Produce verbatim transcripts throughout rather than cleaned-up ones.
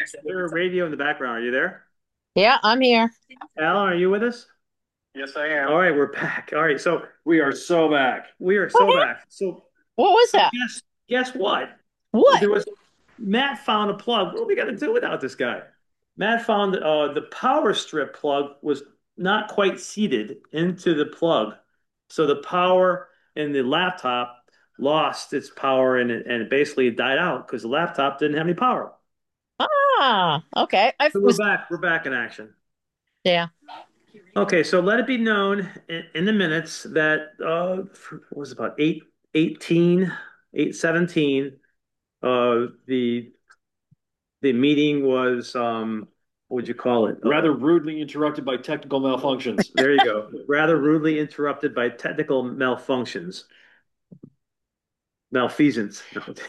There a radio in the background. Are you there? Yeah, I'm here. Alan, are you with us? Yes, I am. All right, we're back. All right, so We are so back. we are so Okay. back. So, What was so that? guess guess what? What? There was Matt found a plug. What are we gonna do without this guy? Matt found uh, the power strip plug was not quite seated into the plug, so the power in the laptop lost its power and it, and it basically died out because the laptop didn't have any power. Ah, okay. I So we're was, back. We're back in action. yeah. Okay, so let it be known in, in the minutes that uh what was it, about eight eighteen, eight seventeen, uh the the meeting was um what would you call it? Uh, Rather rudely interrupted by technical malfunctions. there you go. Rather rudely interrupted by technical malfunctions, malfeasance.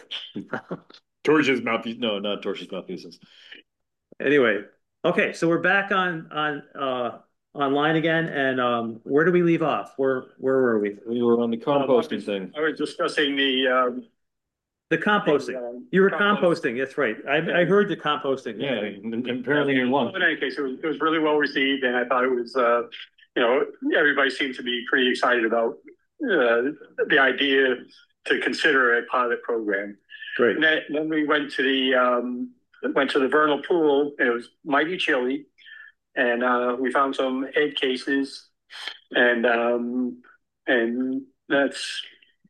Torches mouth. No, not torches malfeasance. Anyway, okay, so we're back on on uh online again, and um where do we leave off? Where where were we? We were on the Um, I composting was, thing. I was discussing the, um, The the, composting. um, You were compost. composting. That's right. I I heard the composting. Yeah, and apparently you're in Well, lunch. in any case, it was, it was really well received, and I thought it was, uh, you know, everybody seemed to be pretty excited about uh, the idea to consider a pilot program. Great. And then, then we went to the um, went to the vernal pool. And it was mighty chilly, and uh, we found some egg cases, and um, and that's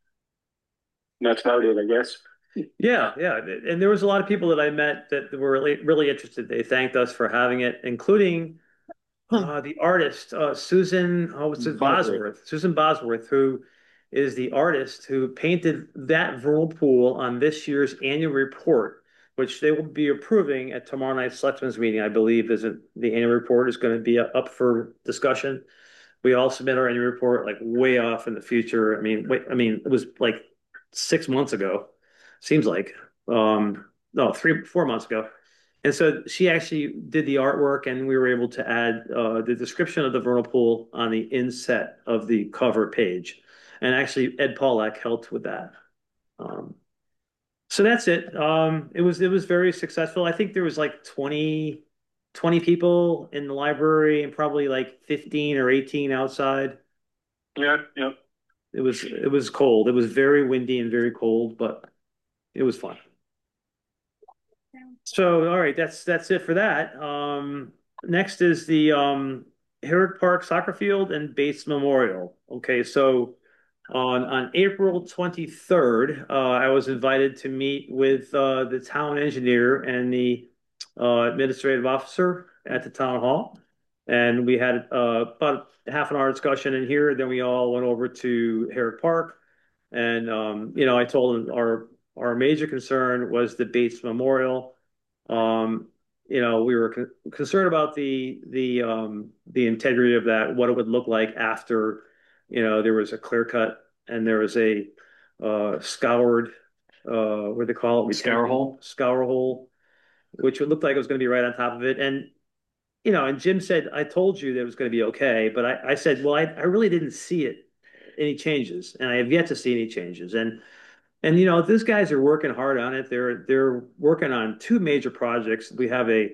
that's about it, I guess. Yeah, yeah. And there was a lot of people that I met that were really, really interested. They thanked us for having it, including Hmm. uh, the artist, uh, Susan, oh, what's it, Bosworth. Bosworth, Susan Bosworth, who is the artist who painted that vernal pool on this year's annual report, which they will be approving at tomorrow night's selectmen's meeting. I believe is it, the annual report is going to be up for discussion. We all submit our annual report like way off in the future. I mean, wait, I mean, it was like six months ago, seems like. Um, no, three, four months ago. And so she actually did the artwork, and we were able to add uh, the description of the vernal pool on the inset of the cover page. And actually, Ed Pollack helped with that. Um, so that's it. Um, it was it was very successful. I think there was like twenty twenty people in the library and probably like fifteen or eighteen outside. Yeah, yeah. It was it was cold. It was very windy and very cold, but it was fun. So, all right, that's that's it for that. Um, next is the um, Herrick Park Soccer Field and Bates Memorial. Okay, so on on April twenty-third, uh, I was invited to meet with uh, the town engineer and the uh, administrative officer at the town hall, and we had uh, about half an hour discussion in here. Then we all went over to Herrick Park, and um, you know, I told them our our major concern was the Bates Memorial. Um, you know, we were con concerned about the the um, the integrity of that, what it would look like after, you know, there was a clear cut and there was a uh, scoured, uh, what do they call it? Scour hole? Scour hole, which would look like it was going to be right on top of it. And you know, and Jim said, I told you that it was going to be okay, but I, I said, well, I, I really didn't see it any changes, and I have yet to see any changes. And and you know, these guys are working hard on it. They're they're working on two major projects. We have a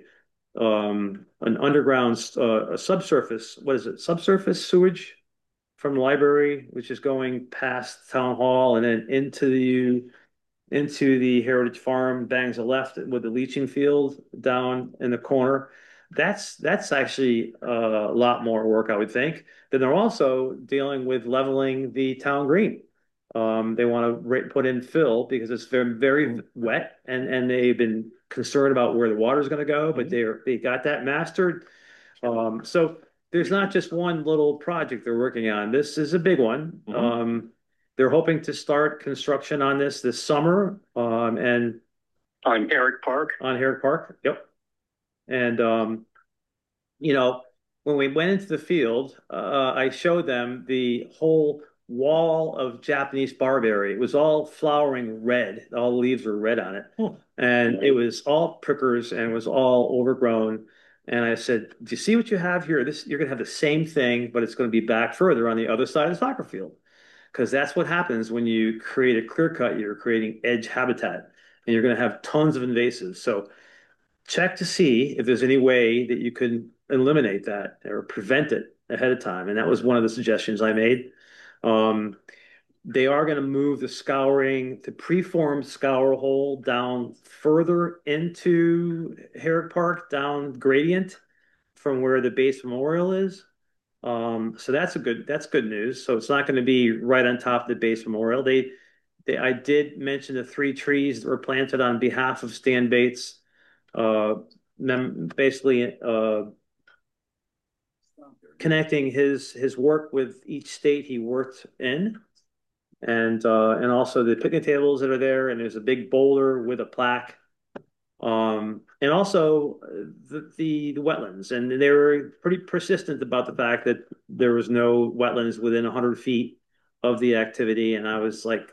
um, an underground uh, a subsurface. What is it? Subsurface sewage from the library, which is going past town hall and then into the into the Heritage Farm, bangs a left with the leaching field down in the corner. That's that's actually uh, a lot more work, I would think. Then they're also dealing with leveling the town green. Um, they want to put in fill because it's very very wet, and and they've been concerned about where the water is going to go, but they're they got that mastered. Um, so there's not just one little project they're working on. This is a big one. Mhm. Um, they're hoping to start construction on this this summer, um, and On Eric Park. on Herrick Park. Yep. And um, you know, when we went into the field, uh, I showed them the whole wall of Japanese barberry. It was all flowering red. All the leaves were red on it. Hmm. And it was all prickers and it was all overgrown. And I said, do you see what you have here? This you're gonna have the same thing, but it's gonna be back further on the other side of the soccer field. Because that's what happens when you create a clear cut, you're creating edge habitat and you're gonna have tons of invasives. So check to see if there's any way that you could eliminate that or prevent it ahead of time. And that was one of the suggestions I made. Um, they are going to move the scouring, the preformed scour hole down further into Herrick Park, down gradient from where the base memorial is. Um, so that's a good that's good news. So it's not going to be right on top of the base memorial. They, they I did mention the three trees that were planted on behalf of Stan Bates, uh, mem basically uh, connecting his his work with each state he worked in, and uh, and also the picnic tables that are there, and there's a big boulder with a plaque, um, and also uh, the, the the wetlands, and they were pretty persistent about the fact that there was no wetlands within one hundred feet of the activity, and I was like,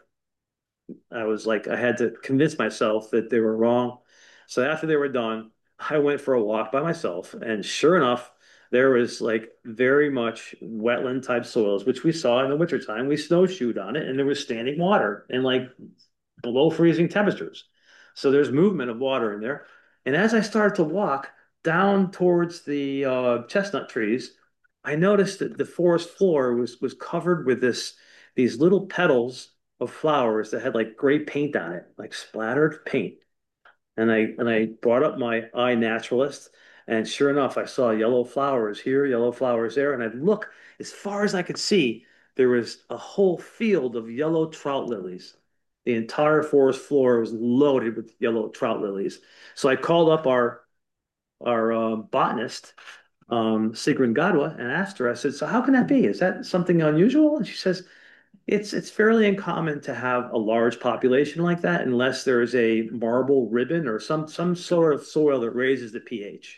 I was like, I had to convince myself that they were wrong. So after they were done, I went for a walk by myself, and sure enough, there was like very much wetland type soils, which we saw in the wintertime. We snowshoed on it, and there was standing water and like below freezing temperatures. So there's movement of water in there. And as I started to walk down towards the uh, chestnut trees, I noticed that the forest floor was was covered with this these little petals of flowers that had like gray paint on it, like splattered paint. And I and I brought up my eye naturalist, and sure enough, I saw yellow flowers here, yellow flowers there, and I'd look as far as I could see. There was a whole field of yellow trout lilies. The entire forest floor was loaded with yellow trout lilies. So I called up our our uh, botanist, um, Sigrun Gadwa, and asked her. I said, "So how can that be? Is that something unusual?" And she says, it's it's fairly uncommon to have a large population like that unless there is a marble ribbon or some some sort of soil that raises the pH.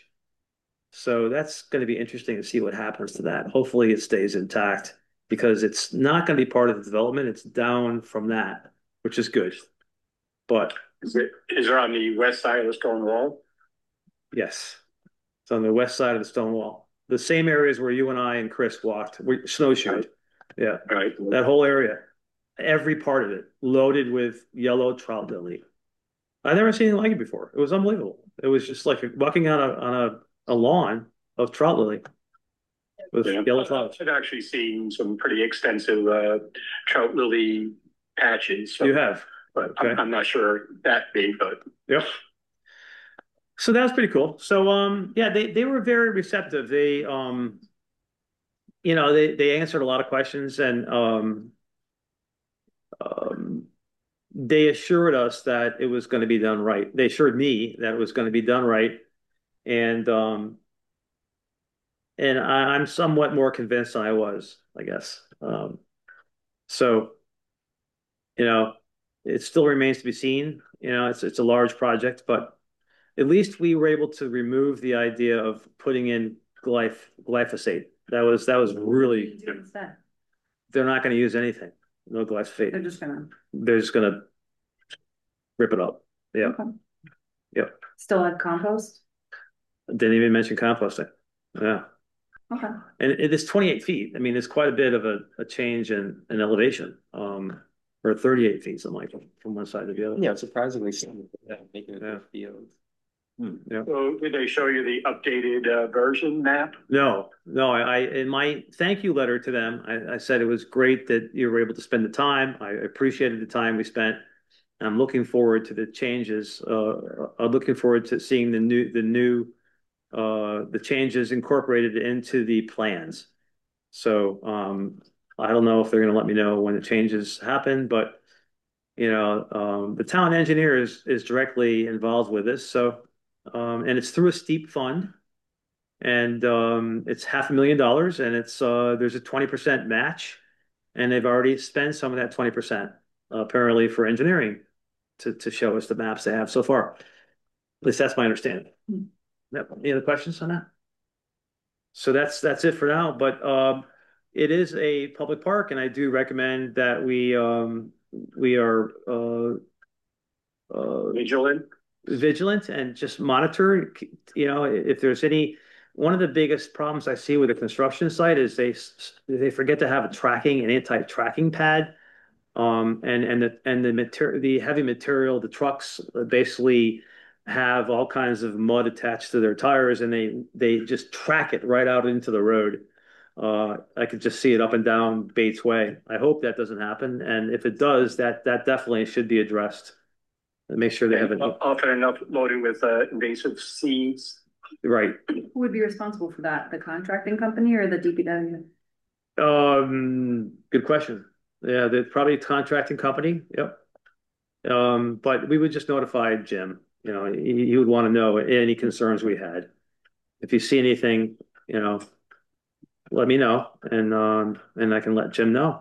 So that's going to be interesting to see what happens to that. Hopefully it stays intact because it's not going to be part of the development. It's down from that, which is good. But Is it, is it on the west side of the stone wall? yes, it's on the west side of the stone wall. The same areas where you and I and Chris walked, we snowshoed. Yeah. Right. That whole area, every part of it, loaded with yellow trout lily. I've never seen anything like it before. It was unbelievable. It was just like walking on a on a, a lawn of trout lily with Yeah. yellow flowers. I've actually seen some pretty extensive uh, trout lily patches. So, You have. but Okay. I'm, I'm not sure that big, but Yep. So that was pretty cool. So um yeah, they they were very receptive. They um you know, they they answered a lot of questions, and um um they assured us that it was going to be done right. They assured me that it was going to be done right. And um and I, I'm somewhat more convinced than I was, I guess. Um, so, you know, it still remains to be seen. You know, it's it's a large project, but at least we were able to remove the idea of putting in glyph glyphosate. That was that was really Do instead. they're not going to use anything. No They're glyphosate. just gonna. They're just going to rip it up. Yeah. Okay. Yep. Still add compost? Didn't even mention composting. Yeah. Okay. And it is twenty-eight feet. I mean, it's quite a bit of a, a change in, in elevation, um, or thirty-eight feet, something like that, from one side to the other. Yeah, surprisingly, some yeah, making it Yeah. a field. Hmm, yeah. so did they show you the updated uh, version map? No, no, I, I, in my thank you letter to them, I, I said it was great that you were able to spend the time. I appreciated the time we spent. I'm looking forward to the changes. Uh, I'm looking forward to seeing the new, the new, uh, the changes incorporated into the plans. So, um, I don't know if they're going to let me know when the changes happen, but you know, um, the town engineer is is directly involved with this. So, um, and it's through a steep fund, and um, it's half a million dollars, and it's uh, there's a twenty percent match, and they've already spent some of that twenty percent uh, apparently for engineering to to show us the maps they have so far. At least that's my understanding. Yep. Any other questions on that? So that's that's it for now. But um, it is a public park, and I do recommend that we um, we are uh, uh, Vigilant? vigilant and just monitor. You know, if there's any. One of the biggest problems I see with a construction site is they they forget to have a tracking, an anti-tracking pad, um, and and the and the material, the heavy material, the trucks uh, basically have all kinds of mud attached to their tires, and they they just track it right out into the road. Uh, I could just see it up and down Bates Way. I hope that doesn't happen, and if it does, that that definitely should be addressed. And make sure they have And it often enough loading with uh, invasive seeds. right. Who would be responsible for that? The contracting company or the D P W? Um, good question. Yeah, the probably contracting company. Yep. Um, but we would just notify Jim. You know, he, he would want to know any concerns we had. If you see anything, you know, let me know, and um, and I can let Jim know.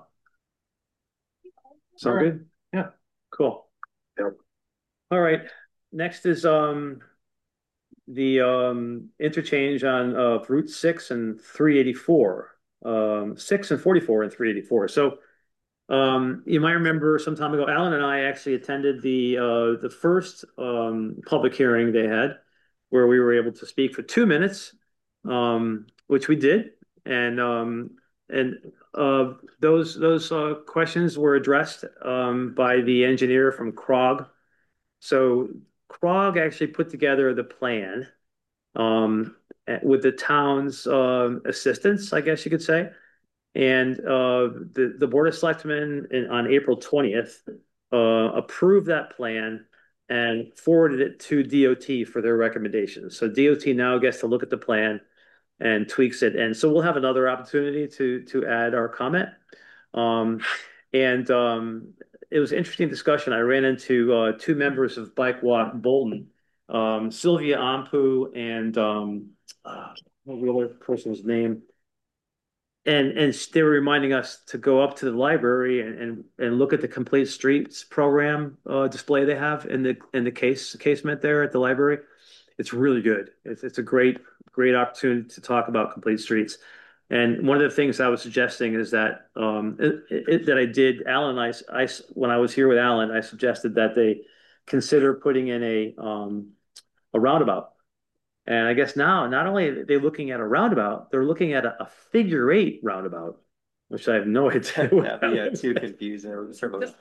Sound All right. good? Yeah. Cool. Yep. All right. Next is um the um interchange on uh Route six and three eighty-four. Um, six and forty-four and three eighty-four. So um, you might remember some time ago, Alan and I actually attended the uh, the first um, public hearing they had, where we were able to speak for two minutes, um, which we did, and um, and uh, those those uh, questions were addressed um, by the engineer from Krog. So Krog actually put together the plan um, with the town's um assistance, I guess you could say. And uh, the the Board of Selectmen in, on April twentieth uh, approved that plan and forwarded it to D O T for their recommendations. So D O T now gets to look at the plan and tweaks it. And so we'll have another opportunity to to add our comment. Um, and um, it was an interesting discussion. I ran into uh, two members of Bike Walk Bolton, um, Sylvia Ampu and um, uh, what was the other person's name? And and they were reminding us to go up to the library and and, and look at the Complete Streets program uh, display they have in the in the case casement there at the library. It's really good. It's it's a great great opportunity to talk about Complete Streets. And one of the things I was suggesting is that um, it, it, that I did, Alan, I, I when I was here with Alan, I suggested that they consider putting in a um, a roundabout. And I guess now, not only are they looking at a roundabout, they're looking at a, a figure eight roundabout, which I have no idea what Yeah, but yeah, too confusing. Or sort of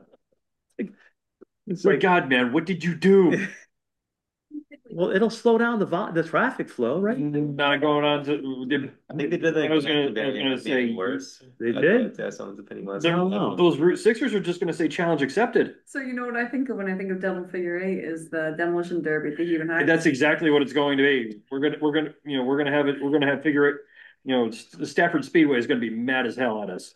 It's My like, God, man, what did you do? well, it'll slow down the vo the traffic flow, right? Not going on to did I think they did like I was gonna- the I was variant gonna of making say- it worse. They I did? thought, yeah, someone's opinion was. they're- don't know. those Route Sixers are just going to say challenge accepted. So you know what I think of when I think of double figure eight is the demolition derby at the Human High. That's exactly what it's going to be. We're gonna we're gonna you know we're gonna have it. We're gonna have figure it. You know, the Stafford Speedway is going to be mad as hell at us.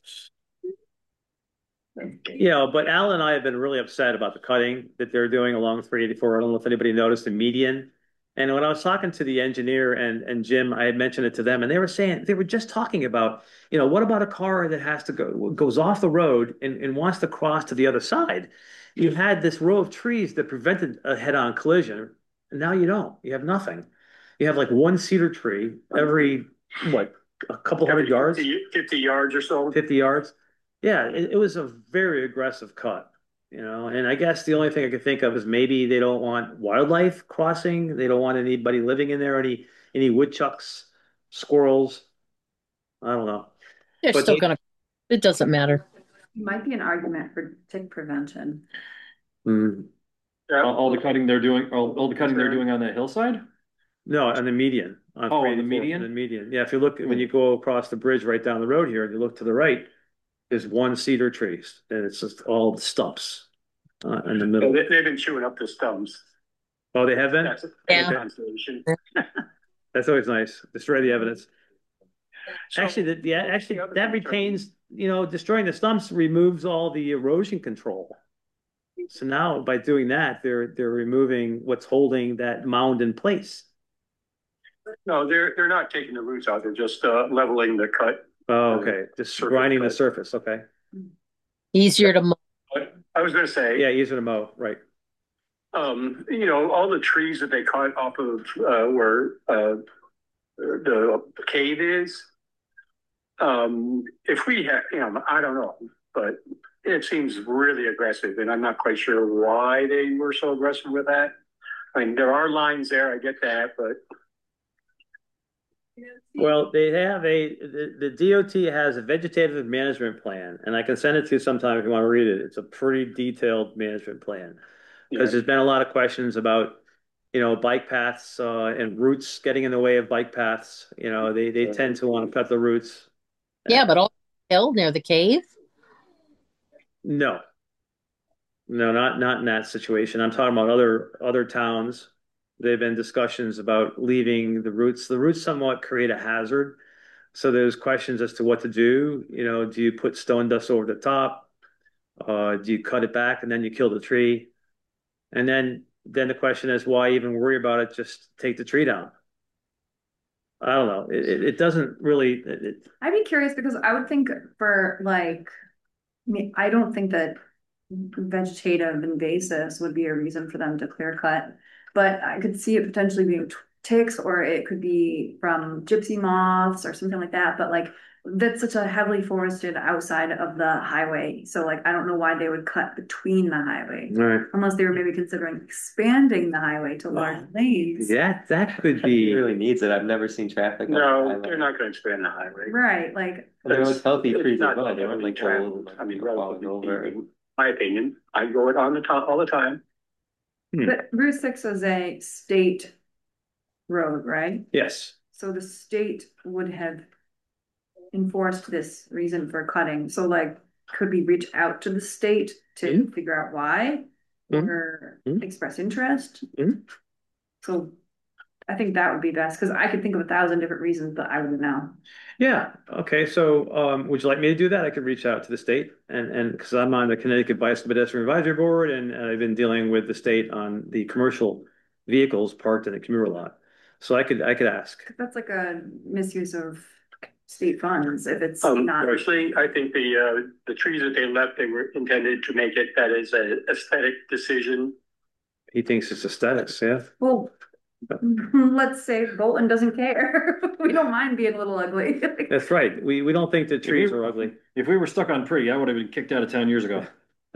Yeah, but Al and I have been really upset about the cutting that they're doing along three eighty-four. I don't know if anybody noticed the median. And when I was talking to the engineer and, and Jim, I had mentioned it to them, and they were saying they were just talking about, you know, what about a car that has to go goes off the road and, and wants to cross to the other side? You had this row of trees that prevented a head-on collision, and now you don't. You have nothing. You have like one cedar tree every what, a couple hundred yards? fifty, fifty yards or so. fifty yards. Yeah, it, it was a very aggressive cut, you know. And I guess the only thing I could think of is maybe they don't want wildlife crossing. They don't want anybody living in there, any any woodchucks, squirrels. I don't know. They're But still they- gonna, it doesn't matter. Might be an argument for tick prevention. Mm, Yeah. All, all the cutting they're doing, all, all the cutting they're doing on that hillside. no, on the median. On Oh, on the three eighty-four, median? on the median. Yeah, if you look when you go across the bridge right down the road here, and you look to the right, there's one cedar tree, and it's just all stumps uh, in the middle. They, they've been chewing up the stumps. Oh, they have been? That's Yeah. that's conservation. That's always nice. Destroy the evidence. So- Actually, the, the actually The other that concern- retains, you know, destroying the stumps removes all the erosion control. So now by doing that, they're they're removing what's holding that mound in place. No, they're they're not taking the roots out. They're just uh, leveling the cut. Oh, okay. Just Surface grinding the cut. surface. Okay. Easier to mow. I was going to say, Yeah, easier to mow. Right. um, you know, all the trees that they cut off of uh, where uh, the cave is. Um, if we had, you know, I don't know, but it seems really aggressive, and I'm not quite sure why they were so aggressive with that. I mean, there are lines there, I get that, but Well, they have a the, the D O T has a vegetative management plan, and I can send it to you sometime if you want to read it. It's a pretty detailed management plan because yeah. there's been a lot of questions about you know, bike paths, uh, and roots getting in the way of bike paths. You know, they, they tend to want to cut the roots. Yeah, but all hill near the cave? No, no, not, not in that situation. I'm talking about other, other towns. There've been discussions about leaving the roots. The roots somewhat create a hazard. So there's questions as to what to do. You know, do you put stone dust over the top? Uh, do you cut it back and then you kill the tree? And then then the question is, why even worry about it? Just take the tree down. I don't know. It, it, it doesn't really. It, it- I'd be curious because I would think for like, I mean, I don't think that vegetative invasives would be a reason for them to clear cut, but I could see it potentially being t- ticks or it could be from gypsy moths or something like that. But like, that's such a heavily forested outside of the highway. So like, I don't know why they would cut between the highway. right. Unless they were maybe considering expanding the highway to large lanes. That that could He be. really needs it. I've never seen traffic. on the No, highway. they're not gonna expand the highway. Right, like, And there was healthy It's trees as not well. They weren't heavily like traveled. old, I mean, falling relatively over. speaking, my opinion, I go it on the top all the time. but Route six is a state road, right? Yes. So the state would have enforced this reason for cutting. So like, could we reach out to the state to Mhm. figure out why? Mhm. Or Mhm. express interest? Mhm. So I think that would be best, because I could think of a thousand different reasons, but I wouldn't know. Yeah. Okay. So, um, would you like me to do that? I could reach out to the state and and because I'm on the Connecticut Bicycle Pedestrian Advisory Board, and, and I've been dealing with the state on the commercial vehicles parked in the commuter lot. So I could I could ask. That's like a misuse of state funds if it's Um, not. personally, I think the, uh, the trees that they left, they were intended to make it that is a aesthetic decision. He thinks it's aesthetics. Yeah. Well, let's say Bolton doesn't care. We don't mind being a little ugly. That's right. We we don't think the trees are ugly. If we were stuck on pretty, I would have been kicked out of town years ago.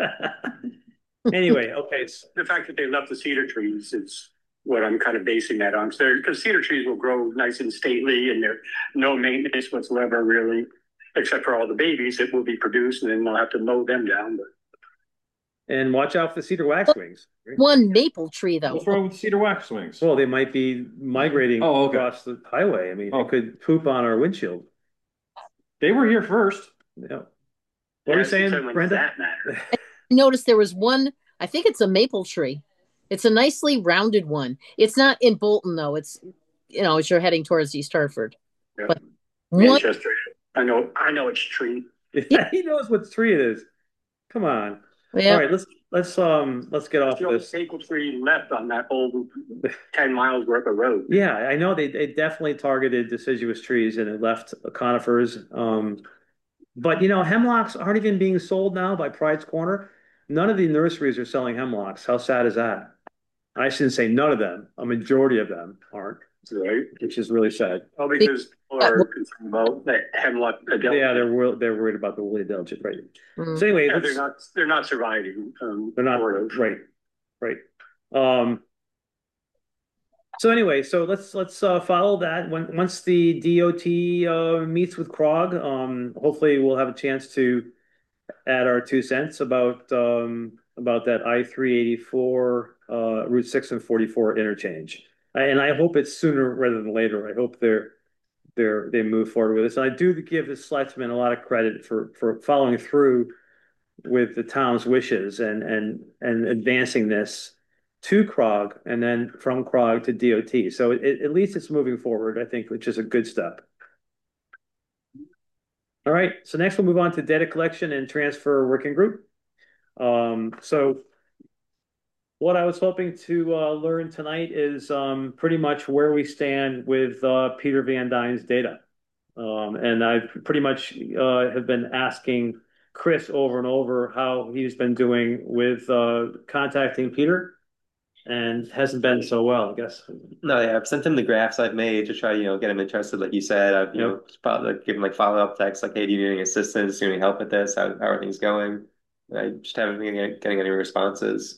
Anyway, okay. So, The fact that they left the cedar trees is what I'm kind of basing that on. So, because cedar trees will grow nice and stately and they're no maintenance whatsoever, really, except for all the babies that will be produced, and then they'll have to mow them down. But and watch out for the cedar waxwings. Right? One maple tree, though. What's wrong with cedar waxwings? Well, they might be migrating Oh, okay. across the highway. I mean, Oh. it could poop on our windshield. They were here first. Yeah. What are you Yes, saying, so when does Brenda? that matter? Notice there was one, I think it's a maple tree. It's a nicely rounded one. It's not in Bolton, though. It's, you know, as you're heading towards East Hartford. Yeah. But one, Manchester, I know, I know it's tree. He knows what tree it is. Come on. All yeah, right, let's let's um let's get off The only this. maple tree left on that whole ten miles worth of road. Yeah, I know they they definitely targeted deciduous trees and it left conifers. Um, but you know, hemlocks aren't even being sold now by Pride's Corner. None of the nurseries are selling hemlocks. How sad is that? I shouldn't say none of them. A majority of them aren't, Right. which is really sad. Well, because people are concerned about that hemlock. Yeah, they're wor- they're worried about the woolly adelgid, right? mm. So anyway, Yeah, let's- they're not, they're not surviving. Um, they're not sort of. right, right. Um, so anyway, so let's let's uh, follow that. When once the D O T uh, meets with Krog, um, hopefully we'll have a chance to add our two cents about um, about that I three eighty-four uh, Route six and forty-four interchange. And I hope it's sooner rather than later. I hope they're they're they move forward with this. And I do give the selectmen a lot of credit for for following through with the town's wishes and and and advancing this to Krog and then from Krog to D O T. So it, at least it's moving forward, I think, which is a good step. All right, so next we'll move on to data collection and transfer working group. Um, so what I was hoping to uh, learn tonight is um, pretty much where we stand with uh, Peter Van Dyne's data. Um, and I pretty much uh, have been asking Chris over and over how he's been doing with uh, contacting Peter and hasn't been so well, I guess. No, yeah, I've sent him the graphs I've made to try, you know, get him interested. Like you said, I've, you Yep. know, probably like, give him like follow up texts, like, hey, do you need any assistance? Do you need help with this? How, how are things going? I just haven't been getting, getting any responses.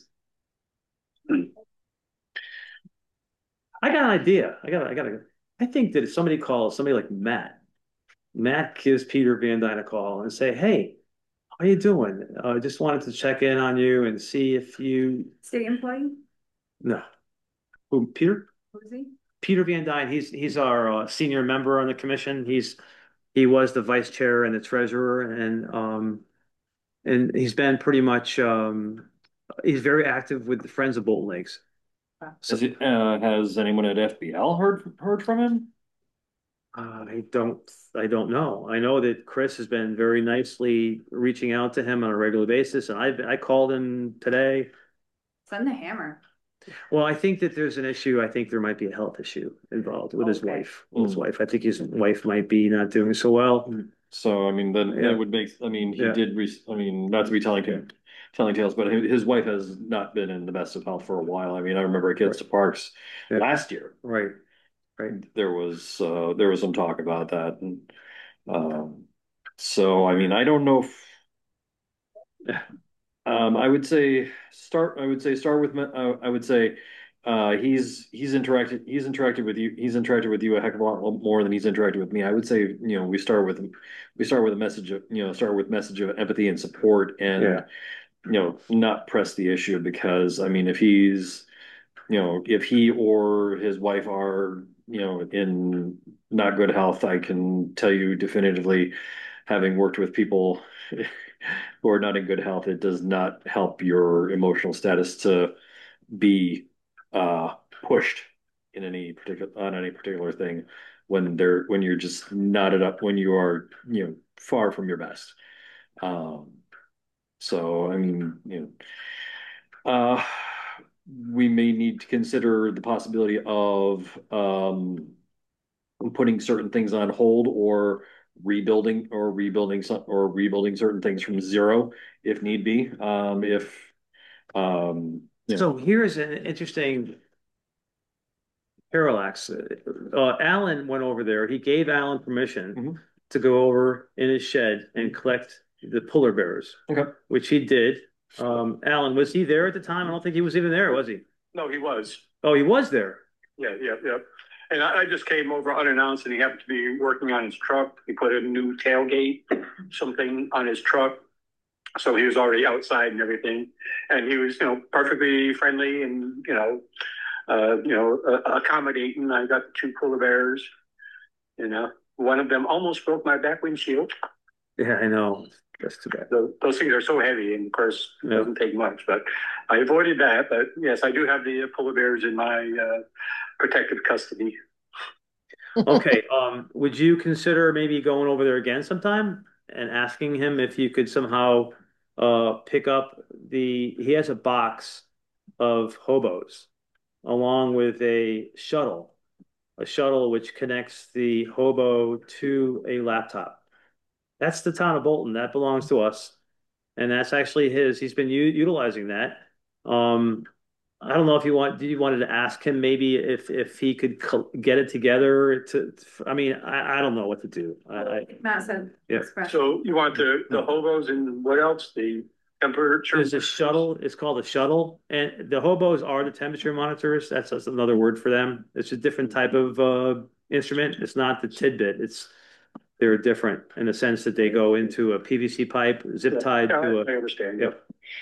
I got an idea. I got. I got. A, I think that if somebody calls somebody like Matt, Matt gives Peter Van Dyne a call and say, "Hey, how you doing? I uh, just wanted to check in on you and see if you." State employee? No, Who, Peter? Who's he? Peter Van Dyne. He's he's our uh, senior member on the commission. He's he was the vice chair and the treasurer, and um and he's been pretty much um he's very active with the Friends of Bolton Lakes. So Has it, uh, has anyone at F B L heard heard from him? uh, I don't I don't know. I know that Chris has been very nicely reaching out to him on a regular basis, and I I called him today. Send the hammer. Well, I think that there's an issue. I think there might be a health issue involved with his Okay. wife. With his Mm. wife. I think his wife might be not doing so well. So I mean, then Yeah. that would make. I mean, he Yeah. did. Re I mean, not to be telling Yeah. telling tales, but his his wife has not been in the best of health for a while. I mean, I remember at Kids to Parks Yeah. last year. Right. Right. There was uh, there was some talk about that, and um, so I mean, I don't know if um, I would say start. I would say start with. Uh, I would say uh, he's he's interacted. He's interacted with you. He's interacted with you a heck of a lot more than he's interacted with me. I would say you know we start with we start with a message of you know start with message of empathy and support, and Yeah. you know not press the issue because I mean if he's you know if he or his wife are you know in not good health, I can tell you definitively, having worked with people who are not in good health, it does not help your emotional status to be uh, pushed in any particular on any particular thing when they're when you're just knotted up when you are you know far from your best. Um, so I mean you know uh, we may need to consider the possibility of um, putting certain things on hold or rebuilding or rebuilding some or rebuilding certain things from zero if need be. Um, if um, you know, So here's an interesting parallax. Uh, Alan went over there. He gave Alan permission Mhm. to go over in his shed and collect the polar bears, Okay. which he did. Um, Alan, was he there at the time? I don't think he was even there, was he? No, he was. Oh, he was there. Yeah, yeah, yeah. And I, I just came over unannounced and he happened to be working on his truck. He put a new tailgate, something on his truck. So he was already outside and everything. And he was, you know, perfectly friendly and, you know, uh, you know, uh, accommodating. I got the two polar bears, you know, one of them almost broke my back windshield. Yeah, I know. That's too bad. Those, those things are so heavy, and of course, it Yeah. doesn't take much. But I avoided that. But yes, I do have the polar bears in my uh, protective custody. Okay. Um, would you consider maybe going over there again sometime and asking him if you could somehow uh pick up the he has a box of hobos along with a shuttle, a shuttle which connects the hobo to a laptop. That's the town of Bolton. That belongs to us. And that's actually his. He's been u utilizing that. Um, I don't know if you want, do you wanted to ask him maybe if if he could co get it together to, I mean, I, I don't know what to do. I, I Matt said. Yeah. express. So you want the the hobos and what else? The temperature. There's a shuttle. It's called a shuttle, and the hobos are the temperature monitors. That's, that's another word for them. It's a different type of uh, instrument. It's not the tidbit. It's they're different in the sense that they go into a P V C pipe, zip tied Yeah, to a. I understand. Yep.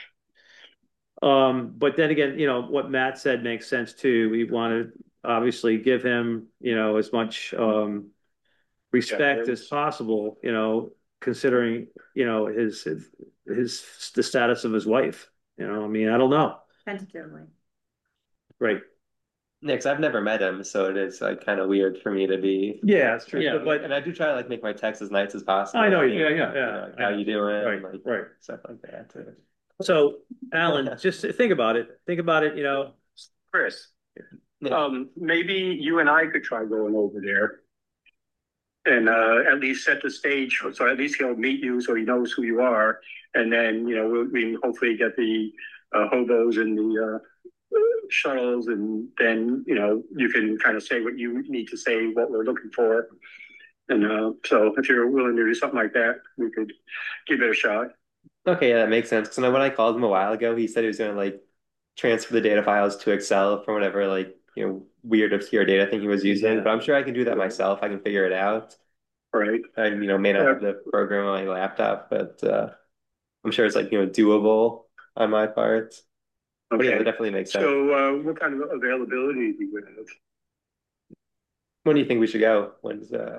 Um, but then again, you know, what Matt said makes sense too. We want to obviously give him, you know, as much um respect as possible, you know, considering, you know, his his, his the status of his wife. You know, I mean, I don't know. Tentatively. Right. Yeah, 'cause I've never met him, so it is like kind of weird for me to be. Yeah, it's true. Yeah, but And I do try to like make my texts as nice as possible. I know Like, you. Yeah, yeah. you know, like, how you doing? Right, Like right. stuff like that too. So, Alan, just think about it. Think about it, you know. Chris, Yeah. um, maybe you and I could try going over there and uh, at least set the stage. So at least he'll meet you, so he knows who you are, and then you know we'll, we can hopefully get the uh, hobos and the uh, shuttles, and then you know you can kind of say what you need to say, what we're looking for, and uh, so if you're willing to do something like that, we could give it a shot. Okay, yeah, that makes sense. Because when I called him a while ago, he said he was going to like transfer the data files to Excel from whatever like you know weird obscure data thing he was using. Yeah. But I'm sure I can do that myself. I can figure it out. Right. I you know may not have the program on my laptop, but uh, I'm sure it's like you know doable on my part. But yeah, Okay. that definitely makes sense. So, uh, what kind of availability do you have? When do you think we should go? When's uh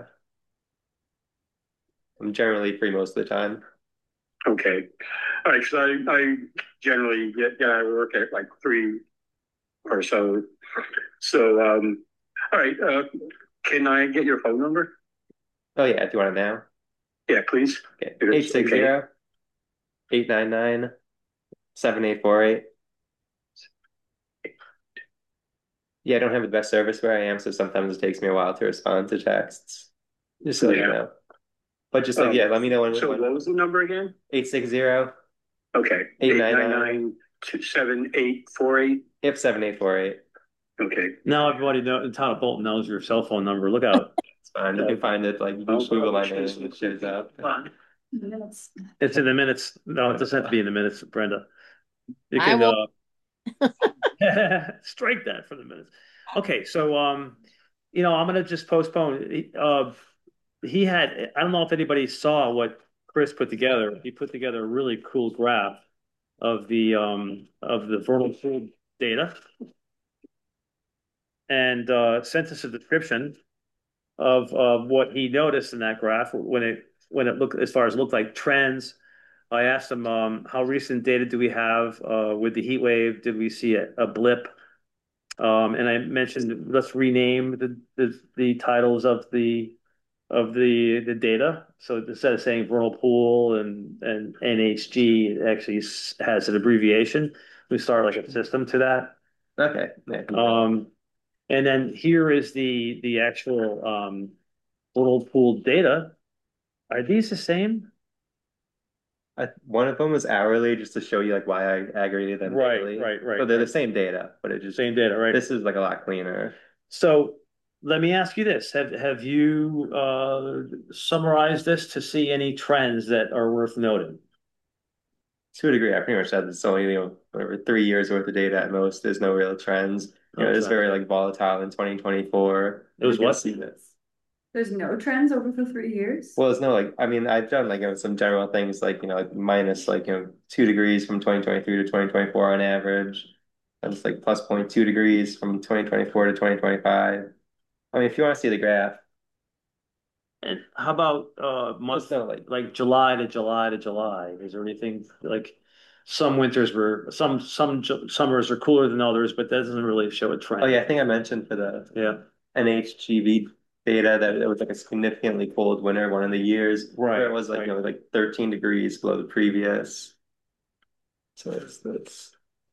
I'm generally free most of the time. Okay. All right. So I, I generally get, get out of work at like three or so. So, um, all right. Uh, can I get your phone number? Oh yeah, if you want it now. Yeah, please. Okay. If it's okay. eight six zero, eight nine nine, seven eight four eight. Yeah, I don't have the best service where I am, so sometimes it takes me a while to respond to texts. Just so you Yeah. know. But just like, Um, yeah, let me know when, so when what was the number again? eight six zero, Okay. eight Eight nine nine nine, nine two seven eight four eight. if seven eight four eight. Okay. Now everybody know, in town of Bolton knows your cell phone number. Look out. It's fine. You can find it, like, you can just Google my name and it shows up. Minutes. It's in the minutes. No, it doesn't have to be in the minutes, Brenda. You I can will. uh strike that for the minutes. Okay, so um, you know, I'm gonna just postpone. Uh, he had. I don't know if anybody saw what Chris put together. He put together a really cool graph of the um of the vernal pool data and uh, sent us a description of of what he noticed in that graph when it when it looked as far as it looked like trends. I asked him um, how recent data do we have uh, with the heat wave? Did we see a, a blip? Um, and I mentioned let's rename the, the the titles of the of the the data. So instead of saying vernal pool and and N H G, it actually has an abbreviation. We start like a system to that. Okay. Yeah. Um, and then here is the the actual um, vernal pool data. Are these the same? I, one of them was hourly, just to show you like why I aggregated them Right, daily. right, right, So they're the right. same data, but it just Same data, right? this is like a lot cleaner. So let me ask you this. Have have you uh, summarized this to see any trends that are worth noting? To a degree, I pretty much said it's only, you know, whatever, three years worth of data at most. There's no real trends. You know, it's Okay. very like volatile in twenty twenty-four. It was You can what? see this. There's no trends over the three years? Well, it's no like I mean I've done like, you know, some general things like, you know, like minus like, you know, two degrees from twenty twenty-three to twenty twenty-four on average. And it's like plus zero point two degrees from twenty twenty-four to twenty twenty-five. I mean, if you want to see the graph, And how about uh month there's no like like July to July to July? Is there anything like some winters were some some ju- summers are cooler than others, but that doesn't really show a oh trend. yeah, I think I mentioned for the Yeah. N H G V data that it was like a significantly cold winter one of the years Right, where it was like, right. you know, like thirteen degrees below the previous. So it's that's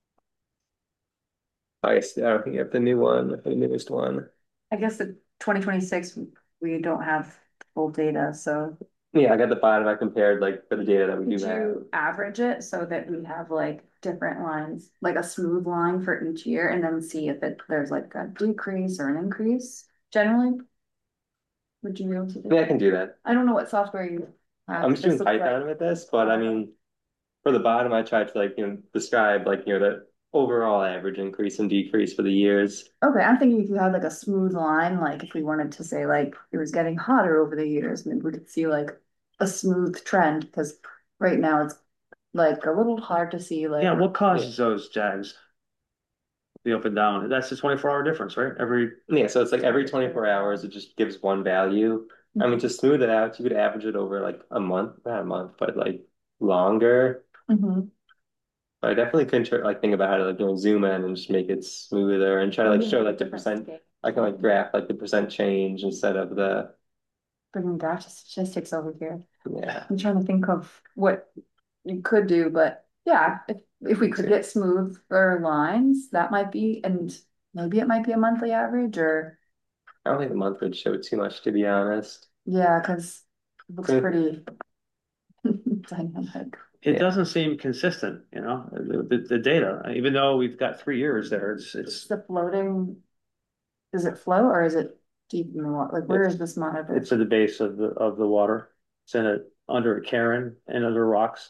I guess I don't think you have the new one, the newest one. I guess the twenty twenty-six, we don't have full data, so Yeah, I got the bottom. I compared like for the data that we could do have. you average it so that we have like different lines, like a smooth line for each year, and then see if it there's like a decrease or an increase generally? Would you be able to do Yeah, I that? can do that. I don't know what software you have. I'm just This doing looks like- Python with this, but I mean, for the bottom, I tried to like, you know, describe like, you know, the overall average increase and decrease for the years. Okay, I'm thinking if you had like a smooth line, like if we wanted to say like it was getting hotter over the years, maybe we could see like a smooth trend, because right now it's like a little hard to see like. Yeah, what causes those jags? The up and down. That's the twenty-four hour difference, right? Every Yeah, so it's like every twenty-four hours, it just gives one value. I mean, to smooth it out, you could average it over like a month, not a month, but like longer. Mhm. But I definitely couldn't try, like think about how to like, you know, zoom in and just make it smoother and try to like Yeah, show like the different percent. scale. I can like graph like the percent change instead of the Bringing data statistics over here. yeah. I'm trying to think of what you could do, but yeah, if if we could get smoother lines, that might be, and maybe it might be a monthly average, or I don't think the month would show too much, to be honest. yeah, because it looks Good. pretty dynamic. it Yeah. doesn't seem consistent, you know, the, the, the data, even though we've got three years there, it's It's it's the floating, does it float or is it deep in the water? Like, where is this monitor? it's at the base of the of the water. It's in it under a cairn and under rocks.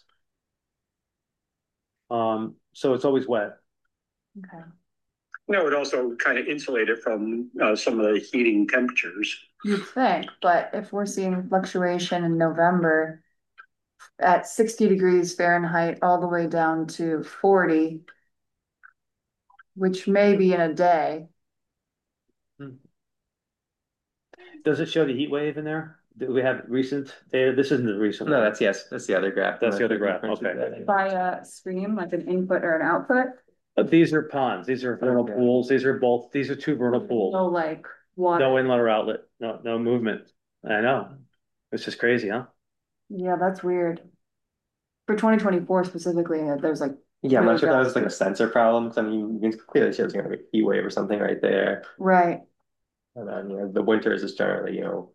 Um, so it's always wet. Okay. No, it also kind of insulated from uh, some of the heating temperatures. You'd think, but if we're seeing fluctuation in November at sixty degrees Fahrenheit all the way down to forty, which may be in a day. Does it show the heat wave in there? Do we have recent data? This isn't the recent No, one. that's yes, that's the other graph. That's the other I'm graph, referring to okay. that. By a stream, like an input or an output, But these are ponds. These are vernal Okay. pools. These are both. These are two vernal pools. no like No water. inlet or outlet. No, no movement. I know. It's just crazy, huh? Yeah, that's weird. For twenty twenty-four specifically, uh, there's like, Yeah, I'm really not sure if that was drastic. like a sensor problem, because I mean, you can clearly show it's gonna be a heat wave or something right there. Right. And then, you know, the winters is generally, you know,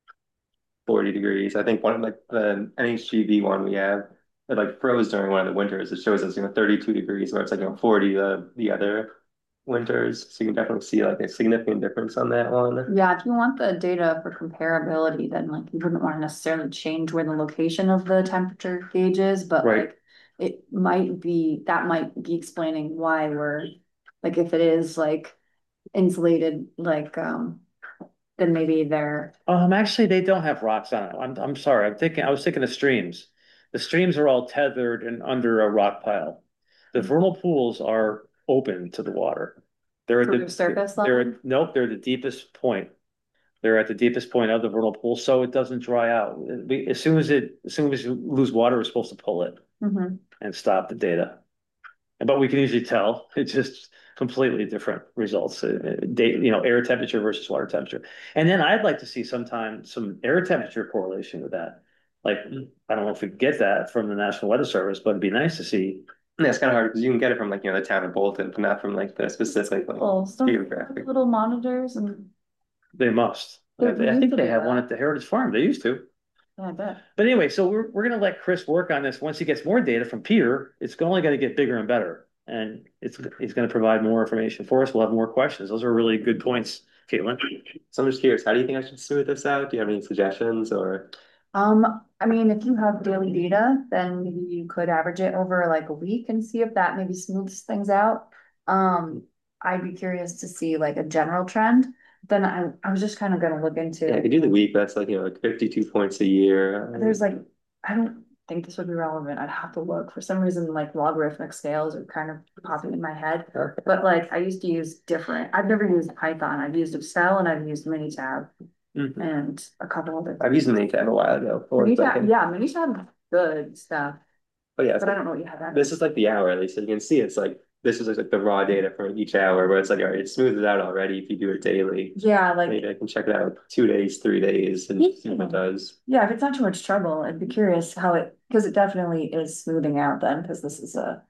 forty degrees. I think one of like the N H G V one we have, it like froze during one of the winters. It shows us, you know, thirty-two degrees, where it's like, you know, forty the the other winters. So you can definitely see like a significant difference on that one. Yeah, if you want the data for comparability, then like you wouldn't want to necessarily change where the location of the temperature gauge is, but Right. like it might be, that might be explaining why we're, like if it is like insulated, like um, then maybe they're, Um, actually, they don't have rocks on it. I'm, I'm sorry. I'm thinking, I was thinking of streams. The streams are all tethered and under a rock pile. The vernal pools are open to the water. They're at sort the, of surface they're, level. at- nope, they're the deepest point. They're at the deepest point of the vernal pool, so it doesn't dry out. We, as soon as it, as soon as you lose water, we're supposed to pull it Mhm. and stop the data. But we can usually tell it's just completely different results. Uh, uh, date, you know, air temperature versus water temperature. And then I'd like to see sometime some air temperature correlation with that. Like, I don't know if we get that from the National Weather Service, but it'd be nice to see. Yeah, it's kind of hard because you can get it from like, you know, the town of Bolton, but not from like the specific like Well, some geographic. little monitors and They must. I, They I think used they to have do one that. at the Heritage Farm. They used to. I bet. But anyway, so we're we're gonna let Chris work on this. Once he gets more data from Peter, it's only going to get bigger and better, and it's he's going to provide more information for us. We'll have more questions. Those are really good points, Caitlin. So I'm just curious, how do you think I should smooth this out? Do you have any suggestions or? Um, I mean, if you have daily data, then maybe you could average it over like a week and see if that maybe smooths things out. Um, I'd be curious to see like a general trend. Then I, I was just kind of gonna look Yeah, I into, could do the week. That's like, you know, like fifty-two points a year. there's like, I don't think this would be relevant. I'd have to look. For some reason, like logarithmic scales are kind of popping in my head. Okay. But like I used to use different, I've never used Python. I've used Excel and I've used Minitab Mhm. and a couple other. I've used Minitab a while ago. for Minitab, like- yeah, Minitab, good stuff. But yeah, it's But I like- don't know what you have that. this is like the hour at least. So you can see it's like this is like the raw data for each hour, where it's like, all right, it smooths it out already if you do it daily. Yeah, like, Maybe I can check it out two days, three days, and see what it does. yeah, if it's not too much trouble, I'd be curious how it, because it definitely is smoothing out then, because this is a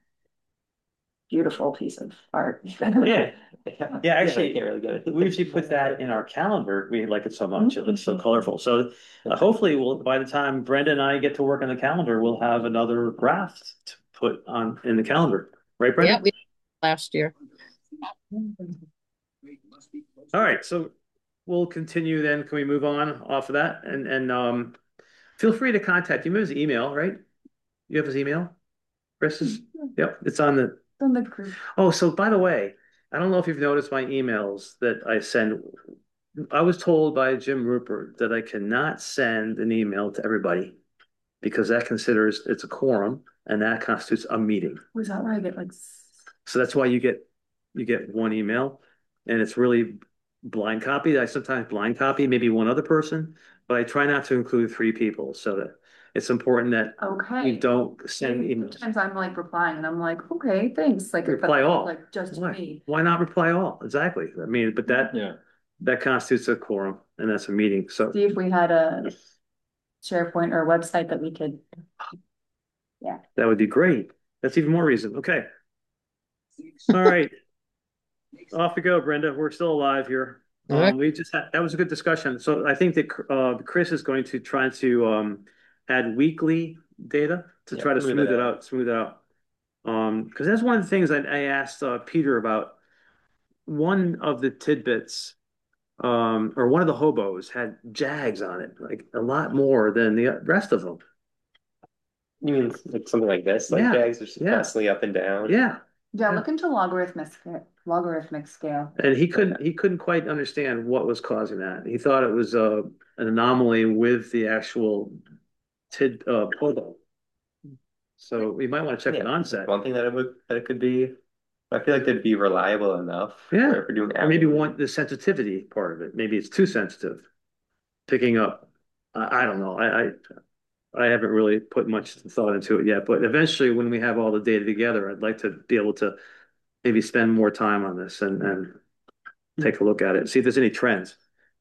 beautiful piece of art. Yeah. Yeah, actually, I can't really get it. We usually put that in our calendar. We like it so much. It looks so Mhm. colorful. So uh, hopefully, we'll by the time Brenda and I get to work on the calendar, we'll have another graph to put on in the calendar. Right, Brenda? Yeah, we last year. All right, so we'll continue then. Can we move on off of that? And and um, feel free to contact him. His email, right? You have his email? Chris's? Yep, it's on the. On the group. Oh, so by the way, I don't know if you've noticed my emails that I send. I was told by Jim Rupert that I cannot send an email to everybody because that considers it's a quorum and that constitutes a meeting. Was that where I get like, So that's why you get you get one email, and it's really blind copy. I sometimes blind copy maybe one other person, but I try not to include three people so that it's important that we okay. don't send emails. Sometimes I'm like replying and I'm like, okay, thanks, like. but Reply all. Like just Why? me. Why not reply all? Exactly. I mean, but that Yeah. that constitutes a quorum, and that's a meeting. So See if we had a SharePoint or a website that we could, that would be great. That's even more reason. Okay. All right. Off we go, Brenda. We're still alive here. All right. Um, we just had, that was a good discussion. So I think that uh, Chris is going to try to um, add weekly data to Yeah, try to smooth smooth it it out. out, smooth it out. Um, because that's one of the things I, I asked uh, Peter about. One of the tidbits, um, or one of the hobos had jags on it, like a lot more than the rest of them. You mean like something like this? Like Yeah, jags are just yeah. constantly up and down. Yeah. yeah, Yeah. look into logarithmic, sca- logarithmic scale. And he couldn't he couldn't quite understand what was causing that. He thought it was uh, an anomaly with the actual tid uh hobo. So we might want to check Yeah. an onset. One thing that it would that it could be. I feel like they'd be reliable enough. Yeah. If we're doing Or maybe averages. want the sensitivity part of it. Maybe it's too sensitive, picking up. I, I don't know. I, I I haven't really put much thought into it yet, but eventually when we have all the data together, I'd like to be able to maybe spend more time on this and, and take a look at it, see if there's any trends.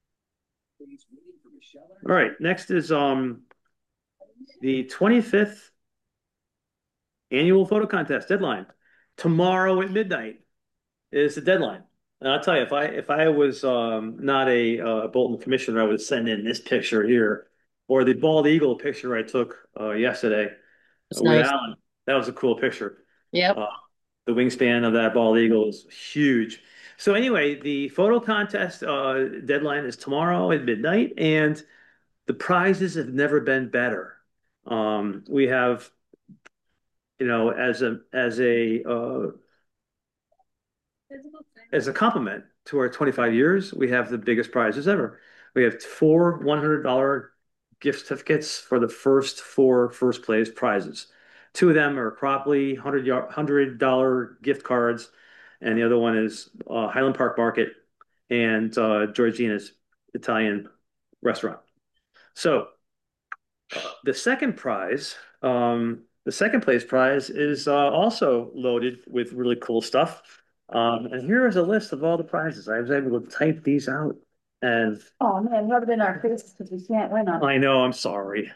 All right, next is um the twenty-fifth annual photo contest deadline. Tomorrow at midnight is the deadline. And I'll tell you, if I if I was um not a uh, Bolton commissioner, I would send in this picture here or the bald eagle picture I took uh, yesterday It's with nice. Alan. That was a cool picture. Yep. Uh, the wingspan of that bald eagle is huge. So anyway, the photo contest uh, deadline is tomorrow at midnight, and the prizes have never been better. Um, we have, you know, as a as a uh, as a compliment to our twenty-five years, we have the biggest prizes ever. We have four one hundred dollars gift certificates for the first four first place prizes. Two of them are Cropley one hundred dollars gift cards, and the other one is uh, Highland Park Market and uh, Georgina's Italian restaurant. So uh, the second prize, um, the second place prize is uh, also loaded with really cool stuff. Um, and here is a list of all the prizes. I was able to type these out, and Oh man, rub it in our faces because we can't win on. I know I'm sorry.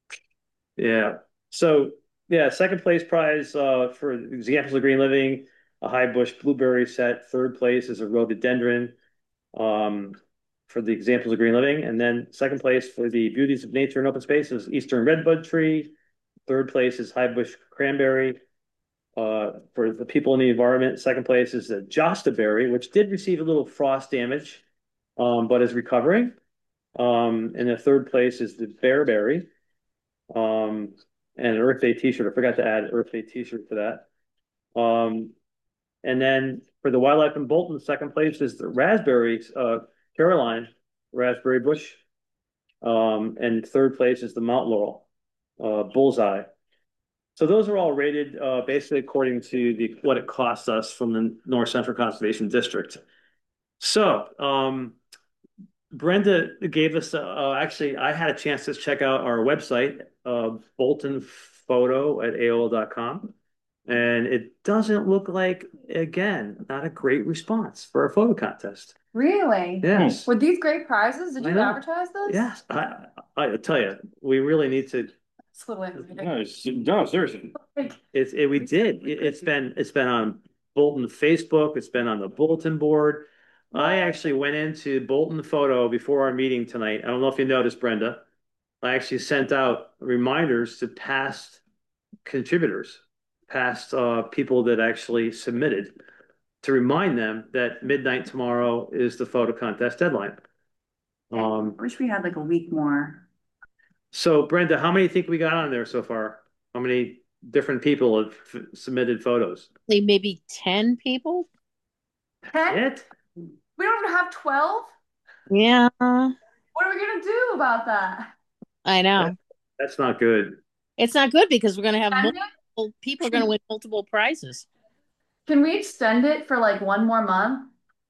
Yeah. So yeah, second place prize uh, for examples of green living, a high bush blueberry set. Third place is a rhododendron um, for the examples of green living, and then second place for the beauties of nature and open space is eastern redbud tree. Third place is high bush cranberry. Uh, for the people in the environment, second place is the Josta berry, which did receive a little frost damage, um, but is recovering. Um, and the third place is the bearberry, um, and an Earth Day t-shirt. I forgot to add Earth Day t-shirt to that. Um, and then for the wildlife in Bolton, second place is the raspberry, uh, Caroline raspberry bush. Um, and third place is the Mount Laurel, uh, bullseye. So those are all rated uh, basically according to the what it costs us from the North Central Conservation District. So um, Brenda gave us uh, actually I had a chance to check out our website, uh, Bolton Photo at A O L dot com, and it doesn't look like again not a great response for a photo contest. Really? Yes, Were these great prizes? Did I you know. advertise those? Yes, I I tell you, we really need to. It's a little aggravating. No, it's- no, seriously. Like, It's it, we did. It, it's been it's been on Bolton Facebook. It's been on the bulletin board. I actually went into Bolton Photo before our meeting tonight. I don't know if you noticed, Brenda. I actually sent out reminders to past contributors, past uh, people that actually submitted, to remind them that midnight tomorrow is the photo contest deadline. Um, I wish we had like a week more. so Brenda, how many think we got on there so far? How many different people have f- submitted photos? Maybe ten people. Ten? It? We don't even have twelve? Yeah, What are we gonna do about that? I know. That, that's not good. It's not good because we're going to have Can multiple people are going to win multiple prizes. can we extend it for like one more month?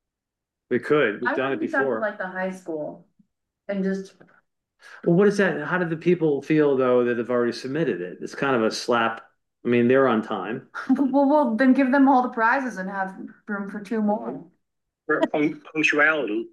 We could. We've I done would it do that for before. like the high school and just, Well, what is that? How did the people feel though that have already submitted it? It's kind of a slap. I mean, they're on time. well, we'll then give them all the prizes and have room for two more. For punc- punctuality.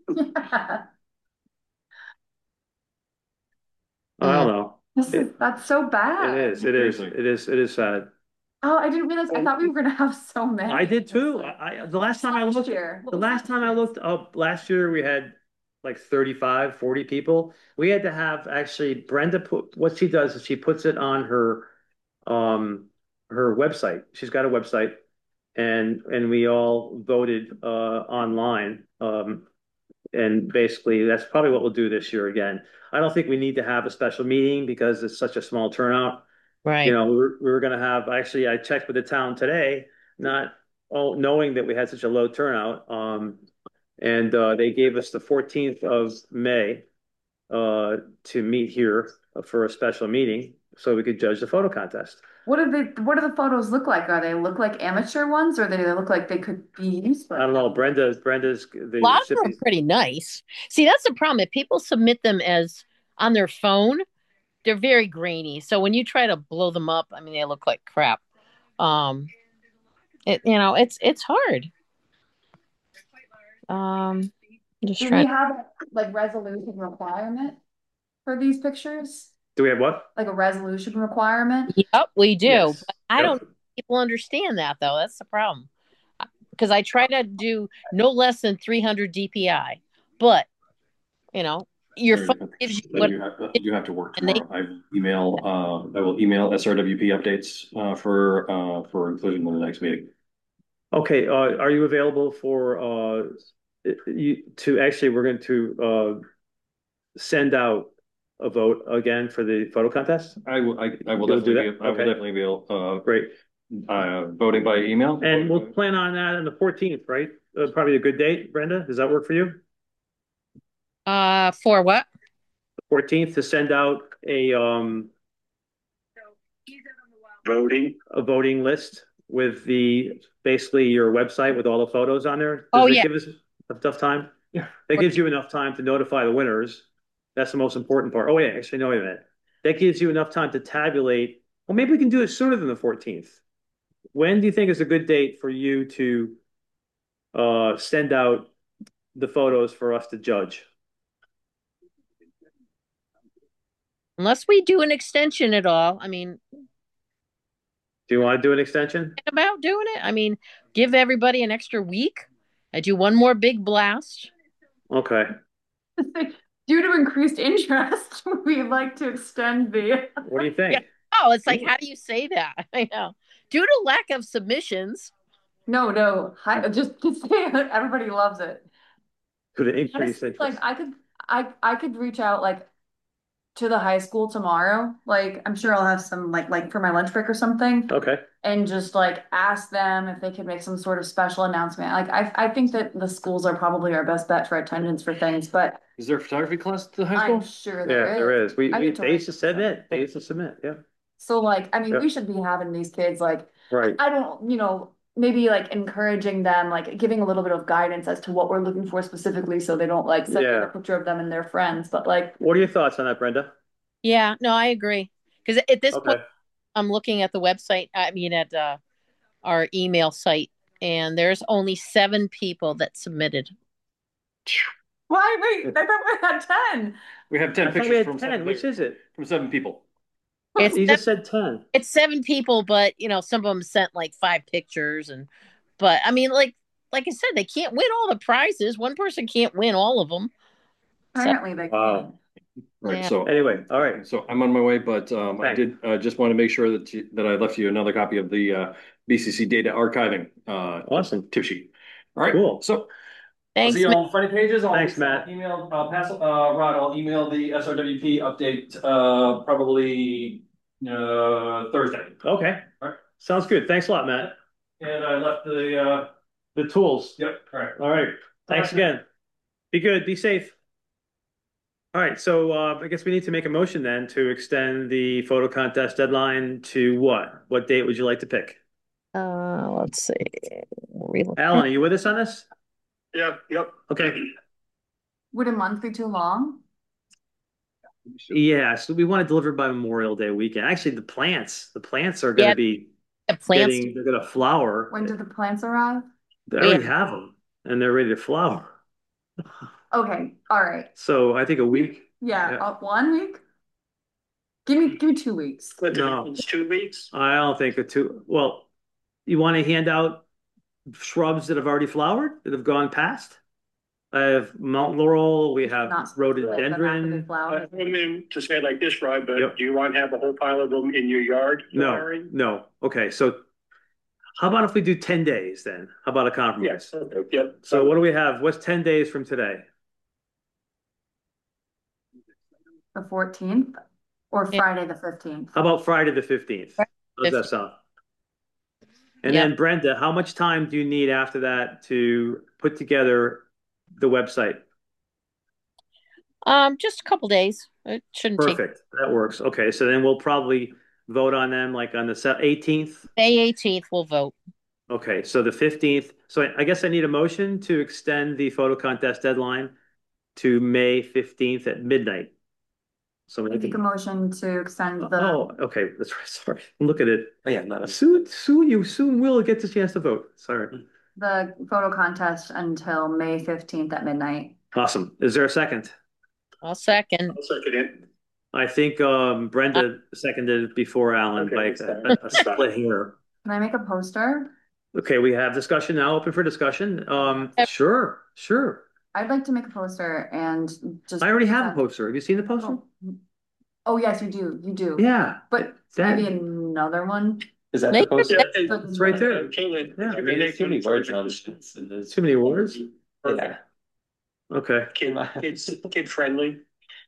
I don't know. This is, that's so bad. It is. It is. It is. It is sad. Oh, I didn't realize. I thought we were gonna have so many. I did too. I, I the last time I Last looked, year. the last time I looked up last year, we had like thirty-five, forty people. We had to have actually Brenda put what she does is she puts it on her um her website. She's got a website and and we all voted uh online. Um and basically that's probably what we'll do this year again. I don't think we need to have a special meeting because it's such a small turnout. You Right. know, we were, we were going to have, actually, I checked with the town today, not oh, knowing that we had such a low turnout. Um, and uh, they gave us the fourteenth of May uh, to meet here for a special meeting so we could judge the photo contest. What do they, what do the photos look like? Are they look like amateur ones or do they look like they could be used? I don't know. Brenda, Brenda's A the lot of them are recipient. pretty nice. See, that's the problem. If people submit them as on their phone, they're very grainy. So when you try to blow them up, I mean, they look like crap. Um, it, you know, it's it's hard. Um, I'm just Do we trying. have like resolution requirement for these pictures? Do we have what? Like a resolution requirement? Yep, we do. Yes. But I Yep. don't think people understand that though. That's the problem. Because I try to do no less than three hundred D P I, but you know, your phone gives you Then what, you have, you have to work and they tomorrow. I will email, uh, I will email S R W P updates, uh, for, uh, for inclusion in the next meeting. Okay, uh, are you available for uh you to actually we're going to uh send out a vote again for the photo contest? I will, I, I will You'll do definitely that? be, I will Okay. definitely be, uh, Great. uh, voting by email. And we'll plan on that on the fourteenth, right? Uh, probably a good date, Brenda. Does that work for you? uh for what? The fourteenth to send out a um Voting. a voting list with the basically your website with all the photos on there. Does Oh it yeah. give us enough time? Yeah. That gives you enough time to notify the winners. That's the most important part. Oh yeah, actually, no, wait a minute. That gives you enough time to tabulate. Well, maybe we can do it sooner than the fourteenth. When do you think is a good date for you to uh, send out the photos for us to judge? Unless we do an extension at all. I mean, Do you want to do an extension? think about doing it. I mean, give everybody an extra week. I do one more big blast. Okay. Due to increased interest, we'd like to extend the. What do you think? Yeah. Oh, it's like, how do you say that? I know. Due to lack of submissions. No, no, hi, just to say it, everybody loves it. Could it increase Honestly, like interest? I could, I I could reach out like to the high school tomorrow. Like I'm sure I'll have some like like for my lunch break or something, Okay. and just like ask them if they could make some sort of special announcement. Like I I think that the schools are probably our best bet for attendance for things, but Is there a photography class at the high I'm school? sure Yeah, there is. there is. We, I we get to they used to write some. submit. They used to submit. Yeah. So like, I mean, Yeah. we should be having these kids like, Right. I don't, you know, maybe like encouraging them, like giving a little bit of guidance as to what we're looking for specifically so they don't like send me Yeah. a picture of them and their friends. But like, What are your thoughts on that, Brenda? Yeah, no, I agree. Because at this point, Okay. I'm looking at the website, I mean, at uh, our email site, and there's only seven people that submitted. why wait? I thought we had ten. We have I ten thought we pictures had from ten. seven, Which is it? from seven people. It's You seven, just said ten. it's seven people, but you know, some of them sent like five pictures, and but I mean, like like I said, they can't win all the prizes. One person can't win all of them. So Apparently they Wow. can. Right, yeah. so Anyway, all right. so I'm on my way, but um, I Thanks. did uh, just want to make sure that you, that I left you another copy of the uh, B C C data archiving uh, Awesome. tip sheet. All right, Cool. so I'll Thanks, see you Matt. on funny pages. I'll Thanks, Matt. I'll email, I'll pass, uh, Rod, I'll email the S R W P update uh, probably uh, Thursday. Okay. All right. Sounds good. Thanks a lot, Matt. And I left the uh, The tools. yep. All right. All right. Thanks Bye. again. Be good. Be safe. All right. So uh, I guess we need to make a motion then to extend the photo contest deadline to what? What date would you like to pick? Uh, let's see. We look- Alan, are you with us on this? Yep, yep. Okay. Would a month be too long? Yeah. So we want to deliver by Memorial Day weekend. Actually, the plants, the plants are going Yeah, to be the plants. getting, they're going to flower. When do the plants arrive? They already have them and they're ready to flower. Okay, all right. So I think a week. Yeah, Yeah. uh, one week? Give me give me two weeks. But No. it's two weeks. I don't think a two. Well, you want to hand out shrubs that have already flowered, that have gone past? I have Mount Laurel, we have Not rhododendron. flower. I mean, to say it like this, Rod, but Yep. do you want to have a whole pile of them in your yard? No, flowering? no. Okay, so how about if we do ten days then? How about a compromise? Yes, okay, yep. So what do we have? What's ten days from today? The fourteenth or Yeah. Friday the fifteenth? How about Friday the fifteenth? How does that sound? And Yeah. then Brenda, how much time do you need after that to put together the website? Um, just a couple days. It shouldn't take. Perfect. That works. Okay, so then we'll probably vote on them like on the eighteenth? May eighteenth, we'll vote. Okay, so the fifteenth. So I, I guess I need a motion to extend the photo contest deadline to May fifteenth at midnight. So I make a motion to extend the. Oh, okay. That's right. Sorry. Look at it. Oh yeah, not a, Soon, soon you soon will get the chance to vote. Sorry. The photo contest until May fifteenth at midnight. Awesome. Is there a second? I'll second. I'll second it. I think um, Brenda seconded before Alan Okay, by that's a, fine. a split here. Can I make a poster? Okay, we have discussion now, open for discussion. Um, Yep. sure, sure. I'd like to make a poster and just. I already have a poster. Have you seen the poster? Oh, oh, yes, you do. You do. Yeah. But That- maybe another one. is that Make the poster? Yeah, It's right there. Caitlin, Yeah. if I you mean, made there's too many words on it, this. and there's- Too many words? Yeah. Okay. Kid, kids, kid friendly.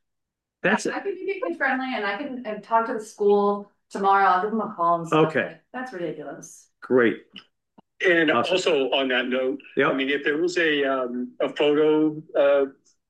That's I can be kid friendly and I can uh, talk to the school tomorrow. I'll give them a call and stuff. Okay. Like, that's ridiculous. great. And Awesome. also on that note, I Yep. mean, if there was a, um, a photo, uh,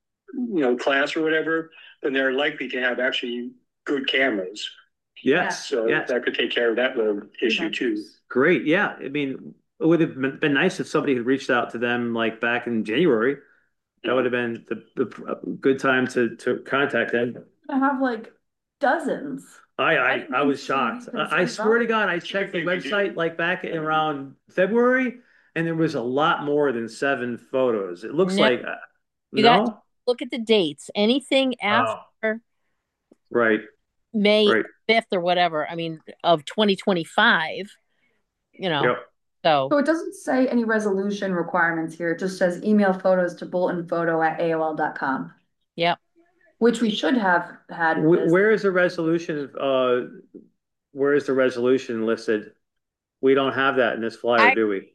you know, class or whatever, then they're likely to have actually good cameras. Yes. So Yes. that could take care of that little issue too. Great. Yeah. I mean, it would have been, been nice if somebody had reached out to them like back in January. That would have been the, the good time to to contact them. I have like dozens. I I I, didn't I was think somebody shocked. could I, I send swear to out. God, I checked the Typically we do. website like back in around February, and there was a lot more than seven photos. It looks No. like uh, You no. got- Look at the dates. Anything Oh, after right, May right. fifth or whatever, I mean, of twenty twenty-five, you know, Yep. so So it doesn't say any resolution requirements here. It just says email photos to bulletinphoto at A O L dot com. Yep. Which we should have had. Wh- this. Where is the resolution? Uh, where is the resolution listed? We don't have that in this flyer, I- do we?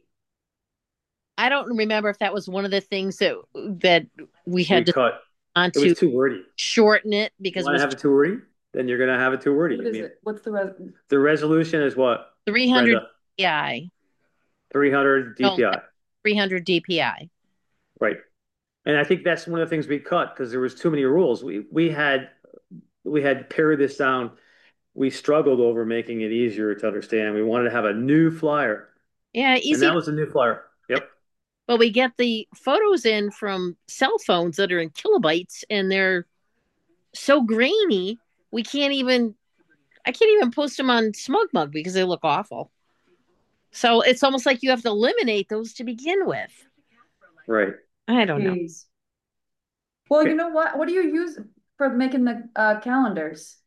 I don't remember if that was one of the things that that we had We to cut. on It to was too wordy. shorten it You because it want to was have it too wordy? Then you're gonna have it too wordy. What I is mean, it? What's the res? the resolution is what? three hundred Brenda? D P I, three hundred D P I. three hundred D P I. Right. And I think that's one of the things we cut because there was too many rules. We we had we had pared this down. We struggled over making it easier to understand. We wanted to have a new flyer, Yeah, and easy. that was a new flyer. Yep. But we get the photos in from cell phones that are in kilobytes and they're so grainy, we can't even, I can't even post them on SmugMug because they look awful. So it's almost like you have to eliminate those to begin with. Right. I don't know. Jeez. Well, Okay. you know what? What do you use for making the uh, calendars?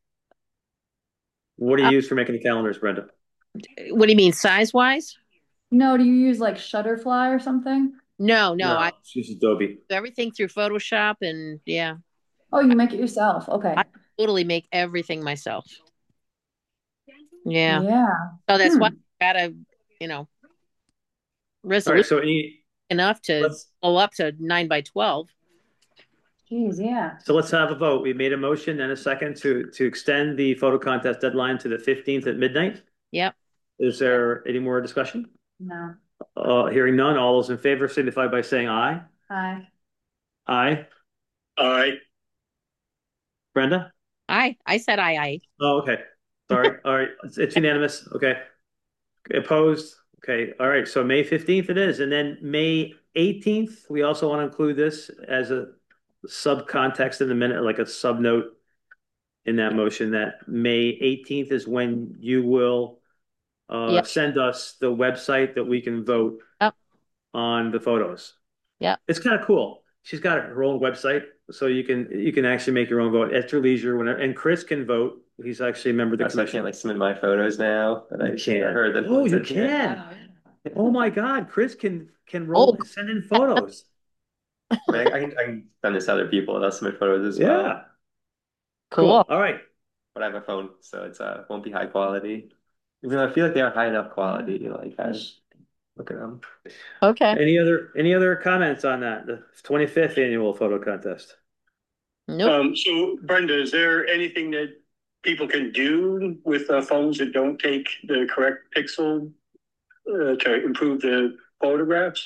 What do you use for making the calendars, Brenda? What do you mean, size wise? No, do you use like Shutterfly or something? No, no, I It's just Adobe. do everything through Photoshop and yeah, Oh, you make it yourself. Okay. I totally make everything myself. Yeah. Yeah. So that's Hmm. why I gotta, you know, All resolution right. So any enough to let's blow up to nine by twelve. Jeez, yeah. so let's have a vote. We made a motion and a second to to extend the photo contest deadline to the fifteenth at midnight. Yep. Is there any more discussion? No. Uh, hearing none, all those in favor signify by saying aye. Hi. Aye. Aye. Brenda? I I said I I. Oh, okay. Sorry. All right. It's, it's unanimous. Okay. Opposed? Okay. All right. So May fifteenth it is. And then May eighteenth, we also want to include this as a sub context in the minute, like a sub note in that motion that May eighteenth is when you will uh, Yep. send us the website that we can vote Yep. on the photos. Yep. It's kind of cool. She's got her own website, so you can you can actually make your own vote at your leisure. Whenever, and Chris can vote. He's actually a member of the Oh, so I can't commission. like submit my photos now that I You can. heard that. Oh, you it- can. Oh my God, Chris can can roll Oh. send in photos. I, mean, I, can, I can send this to other people and I'll submit photos as well. Yeah. Cool. All right. But I have a phone, so it's uh won't be high quality. Even though I feel like they are high enough quality, like I look at them. Okay. Any other any other comments on that? The twenty-fifth annual photo contest. Nope. Um, so Brenda, is there anything that people can do with uh, phones that don't take the correct pixel uh, to improve the photographs?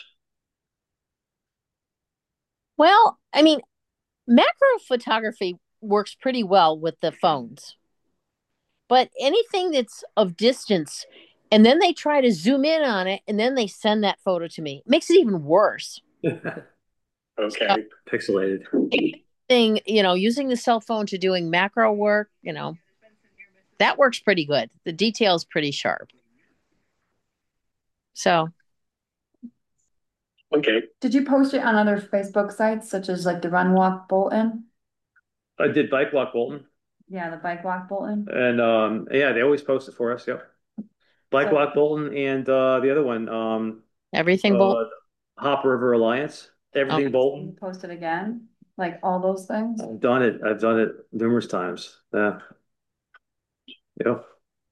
Well, I mean, macro photography works pretty well with the phones. But anything that's of distance, and then they try to zoom in on it, and then they send that photo to me. It makes it even worse. So, Okay. Pixelated. thing, you know, using the cell phone to doing macro work, you know, that works pretty good. The detail's pretty sharp. So, Okay. Did you post it on other Facebook sites such as like the Run Walk Bolton? I did Bike Walk Bolton, Yeah, the Bike Walk Bolton. and um, yeah, they always post it for us. Yep, Bike So, Walk Bolton, and uh, the other one, um, everything bolt. uh, Hop River Alliance, Oh, everything you Bolton. post it again, like all those things. I've done it. I've done it numerous times. Yeah, yep.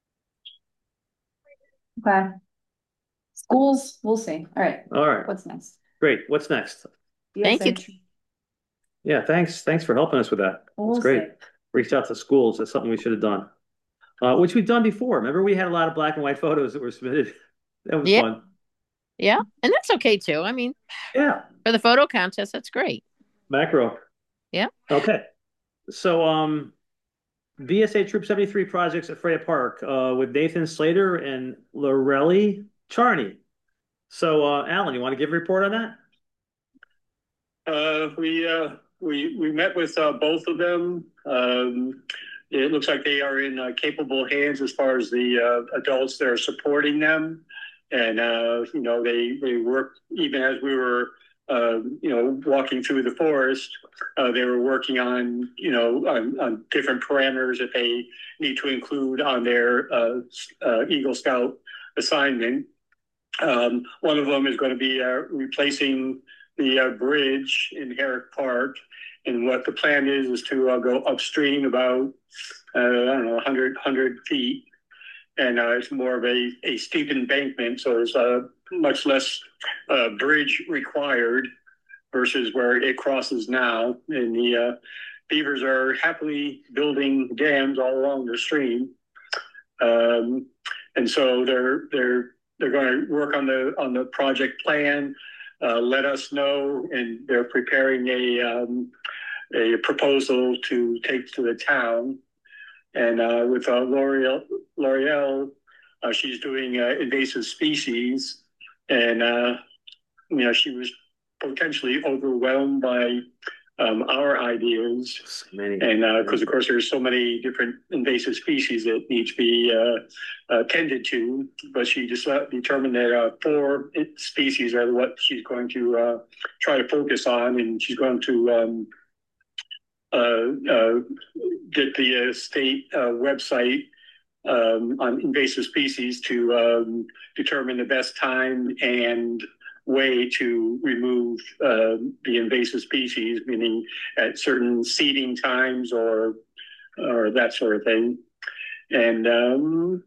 Okay. Schools, we'll see. All right. All right, What's next? great. What's next? thank you. B S H. Yeah, thanks. Thanks for helping us with that. We'll That's great. see. Reached out to schools. That's something we should have done, uh, which we've done before. Remember, we had a lot of black and white photos that were submitted. That was Yeah, fun. yeah. And that's okay too. I mean, Yeah, for the photo contest, that's great. macro. Yeah. Okay. So, um, B S A Troop seventy-three projects at Freya Park uh, with Nathan Slater and Lorelli Charney. So, uh, Alan, you want to give a report on that? Uh, we uh, we we met with uh, both of them. Um, it looks like they are in uh, capable hands as far as the uh, adults that are supporting them, and uh, you know they they work even as we were uh, you know walking through the forest. Uh, they were working on you know on, on different parameters that they need to include on their uh, uh, Eagle Scout assignment. Um, one of them is going to be uh, replacing the uh, bridge in Herrick Park. And what the plan is, is to uh, go upstream about, uh, I don't know, one hundred, one hundred feet. And uh, it's more of a, a steep embankment. So there's uh, much less uh, bridge required versus where it crosses now. And the uh, beavers are happily building dams all along the stream. Um, and so they're, they're, they're going to work on the on the project plan, uh, let us know, and they're preparing a um, a proposal to take to the town. And uh, with uh, L'Oreal, L'Oreal, uh, she's doing uh, invasive species, and uh, you know she was potentially overwhelmed by um, our ideas, So many. and because uh, of course there's so many different invasive species that need to be uh, uh, tended to, but she just uh, determined that uh, four species are what she's going to uh, try to focus on, and she's going to um, uh, uh, get the uh, state uh, website um, on invasive species to um, determine the best time and way to remove uh, the invasive species, meaning at certain seeding times or or that sort of thing. And um,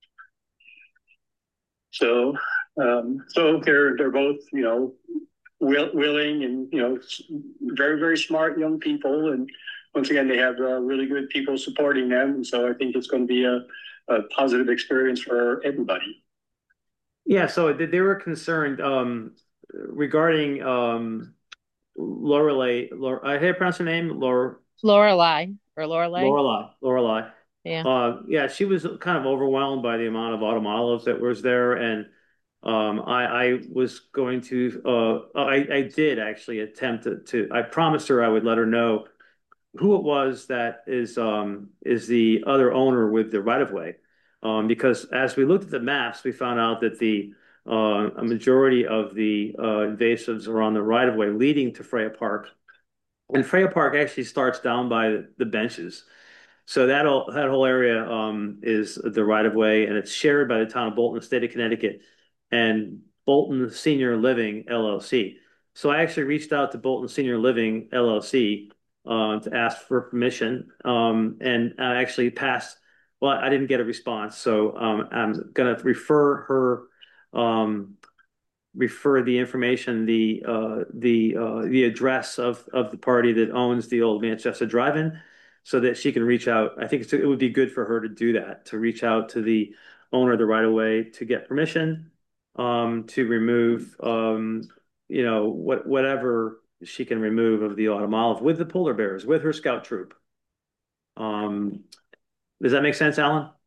so um, so they're they're both you know will, willing and you know very very smart young people, and once again they have uh, really good people supporting them. And so I think it's going to be a, a positive experience for everybody. Yeah, so they, they were concerned um, regarding um, Lorelei. Lore, I had to pronounce her name, Lore, Lorelei or Lorelei. Lorelei. Lorelei. Yeah. Uh, yeah, she was kind of overwhelmed by the amount of autumn olives that was there, and um, I, I was going to. Uh, I, I did actually attempt to, to. I promised her I would let her know who it was that is um, is the other owner with the right of way, um, because as we looked at the maps, we found out that the uh, a majority of the uh, invasives are on the right of way leading to Freya Park, and Freya Park actually starts down by the benches. So that whole, that whole area um, is the right of way, and it's shared by the town of Bolton, the state of Connecticut, and Bolton Senior Living L L C. So I actually reached out to Bolton Senior Living L L C uh, to ask for permission, um, and I actually passed. Well, I didn't get a response, so um, I'm going to refer her, um, refer the information, the uh, the uh, the address of of the party that owns the old Manchester Drive-In, so that she can reach out. I think it's, it would be good for her to do that, to reach out to the owner of the right of way to get permission um, to remove, um, you know, what whatever she can remove of the autumn olive with the polar bears, with her scout troop. Um, does that make sense, Alan?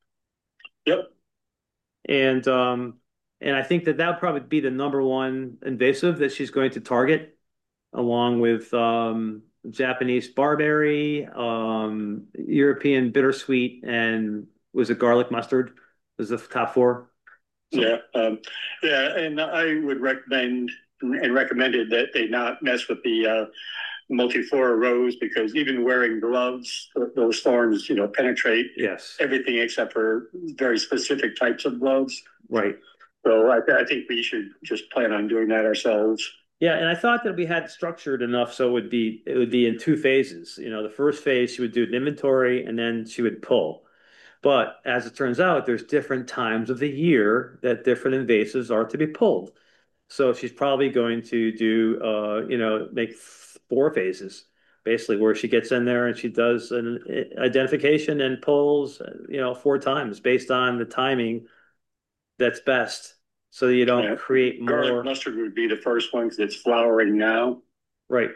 Yep. And um, and I think that that would probably be the number one invasive that she's going to target, along with um, Japanese barberry, um, European bittersweet, and was it garlic mustard? Was the top four? So Yeah. Um, yeah. And I would recommend and recommended that they not mess with the uh, multiflora rose because even wearing gloves, those thorns, you know, penetrate yes, everything except for very specific types of gloves. right. So I, I think we should just plan on doing that ourselves. Yeah, and I thought that we had structured enough so it would be it would be in two phases. You know, the first phase she would do an inventory and then she would pull. But as it turns out, there's different times of the year that different invasives are to be pulled. So she's probably going to do uh, you know, make four phases, basically, where she gets in there and she does an identification and pulls, you know, four times based on the timing that's best so that you don't Yeah. create Garlic more. mustard would be the first one because it's flowering now. Right.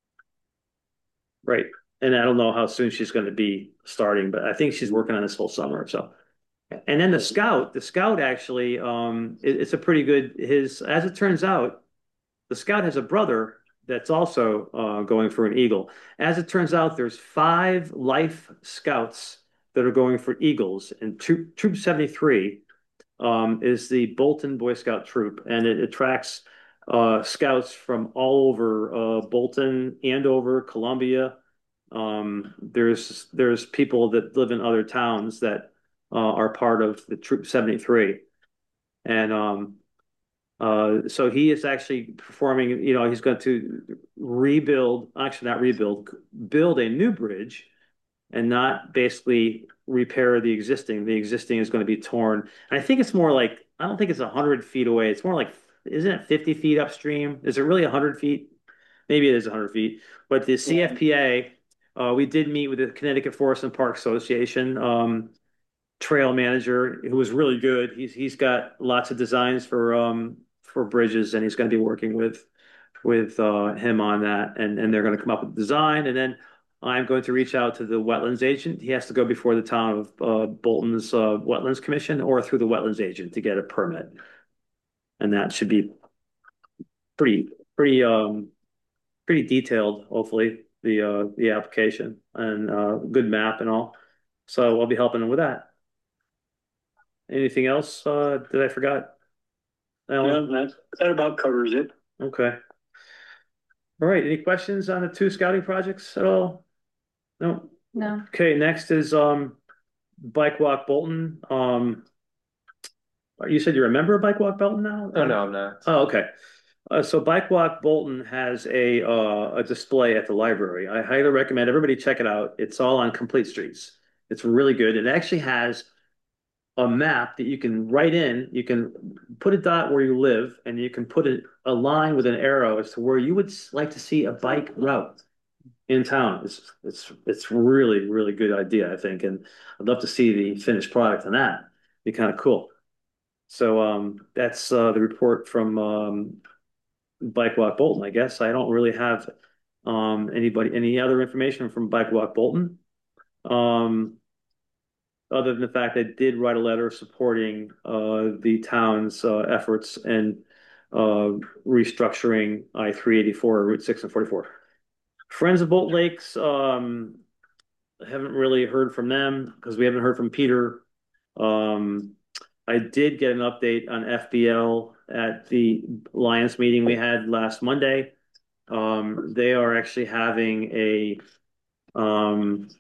Right. And I don't know how soon she's going to be starting, but I think she's working on this whole summer. So, and then the scout, the scout actually, um, it, it's a pretty good, his, as it turns out, the scout has a brother that's also uh, going for an eagle. As it turns out, there's five life scouts that are going for eagles, and Troop, Troop seventy-three um, is the Bolton Boy Scout troop, and it attracts uh, scouts from all over uh, Bolton, Andover, Columbia. Um, there's there's people that live in other towns that uh, are part of the Troop seventy-three, and um, uh, so he is actually performing. You know, he's going to rebuild, actually not rebuild, build a new bridge and not basically repair the existing. The existing is going to be torn. And I think it's more like, I don't think it's one hundred feet away. It's more like, isn't it fifty feet upstream? Is it really one hundred feet? Maybe it is one hundred feet. But the C F P A, uh, we did meet with the Connecticut Forest and Park Association um, trail manager who was really good. He's he's got lots of designs for um, for bridges, and he's going to be working with with uh, him on that, and and they're going to come up with design, and then I'm going to reach out to the wetlands agent. He has to go before the town of uh, Bolton's uh, Wetlands Commission or through the wetlands agent to get a permit, and that should be pretty pretty um pretty detailed, hopefully the uh, the application and uh, good map and all. So I'll be helping him with that. Anything else uh, that I forgot, Yeah, Alan? that, that about covers it. Okay. All right. Any questions on the two scouting projects at all? No. No. Okay, next is um Bike Walk Bolton. Um you said you're a member of Bike Walk Bolton now? Oh, no, I'm not. Oh, okay. Uh, so Bike Walk Bolton has a uh, a display at the library. I highly recommend everybody check it out. It's all on Complete Streets. It's really good. It actually has a map that you can write in. You can put a dot where you live, and you can put a, a line with an arrow as to where you would like to see a bike route in town. It's it's it's really, really good idea, I think, and I'd love to see the finished product on that. Be kind of cool. So um, that's uh, the report from um, Bike Walk Bolton. I guess I don't really have um, anybody any other information from Bike Walk Bolton, um, other than the fact I did write a letter supporting uh, the town's uh, efforts and uh, restructuring I three eighty-four, Route six and forty-four. Friends of Bolton Lakes, um, haven't really heard from them because we haven't heard from Peter. Um, I did get an update on F B L at the Lions meeting we had last Monday. Um, they are actually having a um,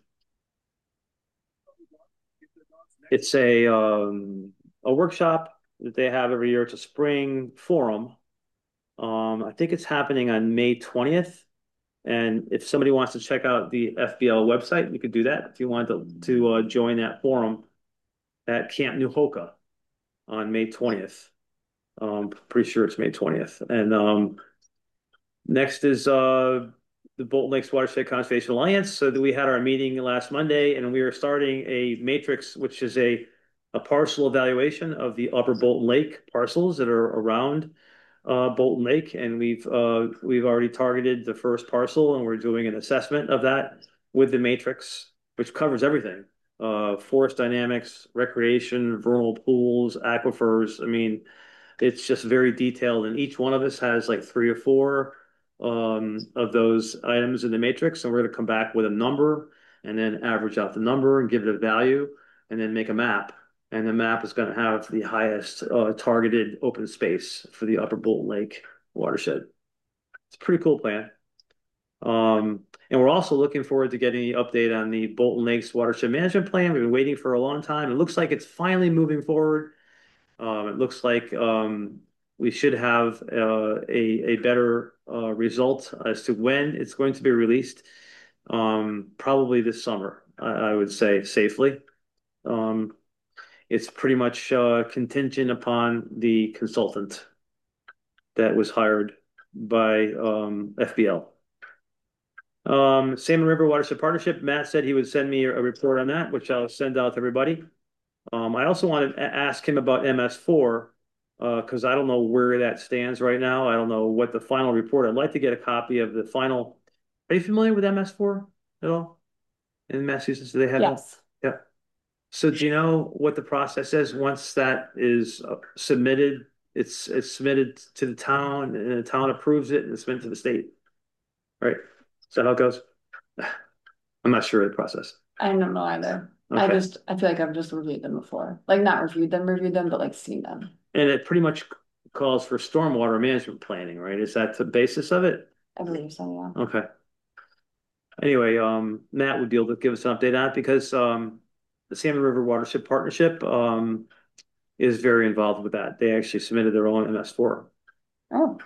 it's a um, a workshop that they have every year. It's a spring forum. Um, I think it's happening on May twentieth. And if somebody wants to check out the F B L website, you could do that if you want to to uh, join that forum at Camp New Hoka on May twentieth. Um, pretty sure it's May twentieth. And um, next is uh, the Bolton Lakes Watershed Conservation Alliance. So that we had our meeting last Monday, and we are starting a matrix, which is a a parcel evaluation of the Upper Bolton Lake parcels that are around uh, Bolton Lake, and we've uh, we've already targeted the first parcel, and we're doing an assessment of that with the matrix, which covers everything. uh, forest dynamics, recreation, vernal pools, aquifers. I mean, it's just very detailed, and each one of us has like three or four um, of those items in the matrix, and we're going to come back with a number and then average out the number and give it a value, and then make a map. And the map is going to have the highest uh, targeted open space for the Upper Bolton Lake watershed. It's a pretty cool plan. Um, and we're also looking forward to getting the update on the Bolton Lakes Watershed Management Plan. We've been waiting for a long time. It looks like it's finally moving forward. Um, it looks like um, we should have uh, a a better uh, result as to when it's going to be released. Um, probably this summer, I, I would say safely. Um, it's pretty much uh, contingent upon the consultant that was hired by um, F B L. Um, Salmon River Watershed Partnership, Matt said he would send me a report on that, which I'll send out to everybody. Um, I also wanted to ask him about M S four, uh, because I don't know where that stands right now. I don't know what the final report. I'd like to get a copy of the final. Are you familiar with M S four at all? In Massachusetts, do they have that? Yes. Yeah. So do you know what the process is once that is uh, submitted? It's it's submitted to the town, and the town approves it, and it's submitted to the state. Right? Is that how it goes? I'm not sure of the process. I don't know either. I Okay. just, I feel like I've just reviewed them before. Like not reviewed them, reviewed them, but like seen them. And it pretty much calls for stormwater management planning, right? Is that the basis of it? I believe so, yeah. Okay. Anyway, um, Matt would be able to give us an update on it because um, the Salmon River Watershed Partnership um, is very involved with that. They actually submitted their own M S four. Oh,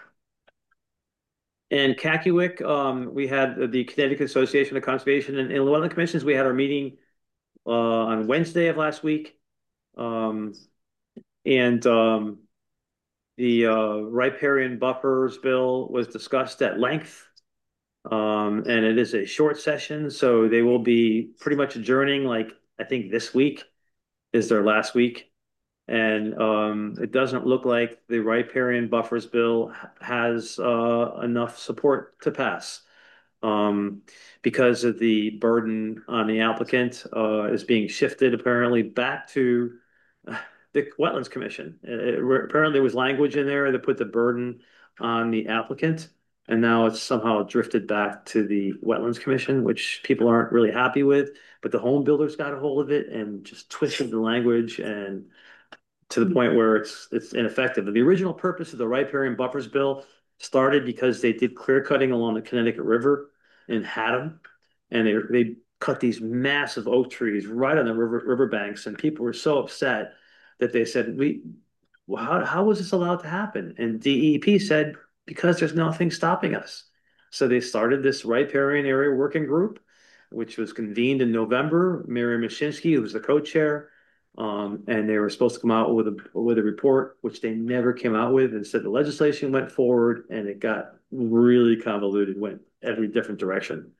And Kakiwik, um, we had the Connecticut Association of Conservation and Inland Wetland Commissions. We had our meeting uh, on Wednesday of last week. Um, and um, the uh, riparian buffers bill was discussed at length. Um, and it is a short session, so they will be pretty much adjourning, like I think this week is their last week. And um, it doesn't look like the riparian buffers bill has uh, enough support to pass um, because of the burden on the applicant uh, is being shifted apparently back to uh, the Wetlands Commission. It, it- apparently, there was language in there that put the burden on the applicant, and now it's somehow drifted back to the Wetlands Commission, which people aren't really happy with. But the home builders got a hold of it and just twisted the language and to the point where it's it's ineffective. The original purpose of the riparian buffers bill started because they did clear cutting along the Connecticut River in Haddam, and they they cut these massive oak trees right on the river riverbanks, and people were so upset that they said, "We, well, how how was this allowed to happen?" And D E P said, "Because there's nothing stopping us." So they started this riparian area working group, which was convened in November. Miriam Mashinsky, who was the co-chair, um, and they were supposed to come out with a with a report, which they never came out with. Instead, the legislation went forward, and it got really convoluted, went every different direction.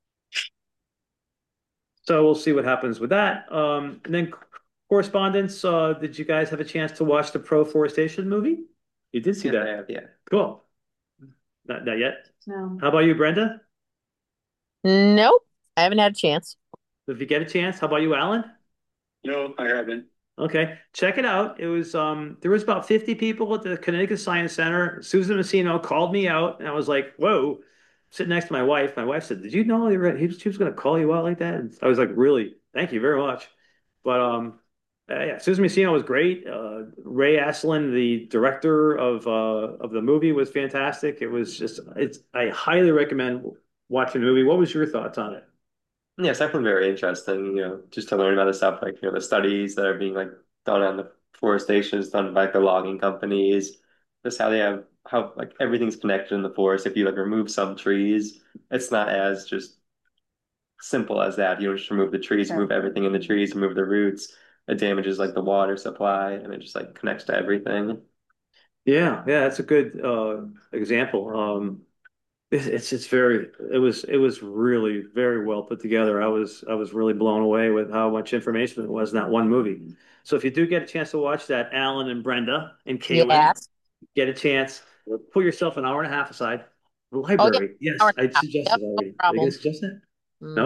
So we'll see what happens with that. Um, and then correspondence. Uh, did you guys have a chance to watch the Pro-forestation movie? You did see Yes, I that. have, yeah. Cool. Not, not yet. no. How about you, Brenda? Nope, I haven't had a chance. If you get a chance, how about you, Alan? No, I haven't. Okay, check it out. It was um there was about fifty people at the Connecticut Science Center. Susan Messino called me out, and I was like, "Whoa!" Sitting next to my wife, my wife said, "Did you know he was, he was going to call you out like that?" And I was like, "Really? Thank you very much." But um, uh, yeah, Susan Messino was great. Uh, Ray Aslin, the director of uh of the movie, was fantastic. It was just it's I highly recommend watching the movie. What was your thoughts on it? Yeah, it's definitely very interesting, you know, just to learn about the stuff like, you know, the studies that are being like done on the forestation done by like the logging companies, just how they have how like everything's connected in the forest. If you like remove some trees, it's not as just simple as that. You don't just remove the trees, Sure. remove everything in the trees, remove the roots. It damages like the water supply and it just like connects to everything. Yeah, yeah, that's a good uh example. Um It's, it's it's very it was it was really very well put together. I was I was really blown away with how much information it was in that one movie. So if you do get a chance to watch that, Alan and Brenda and Kaylin, Yes. get a chance, pull yourself an hour and a half aside. The Oh yeah, library, hour yes, and I a half. suggested Yep, no already. Are you gonna problem. suggest that? Mm. No?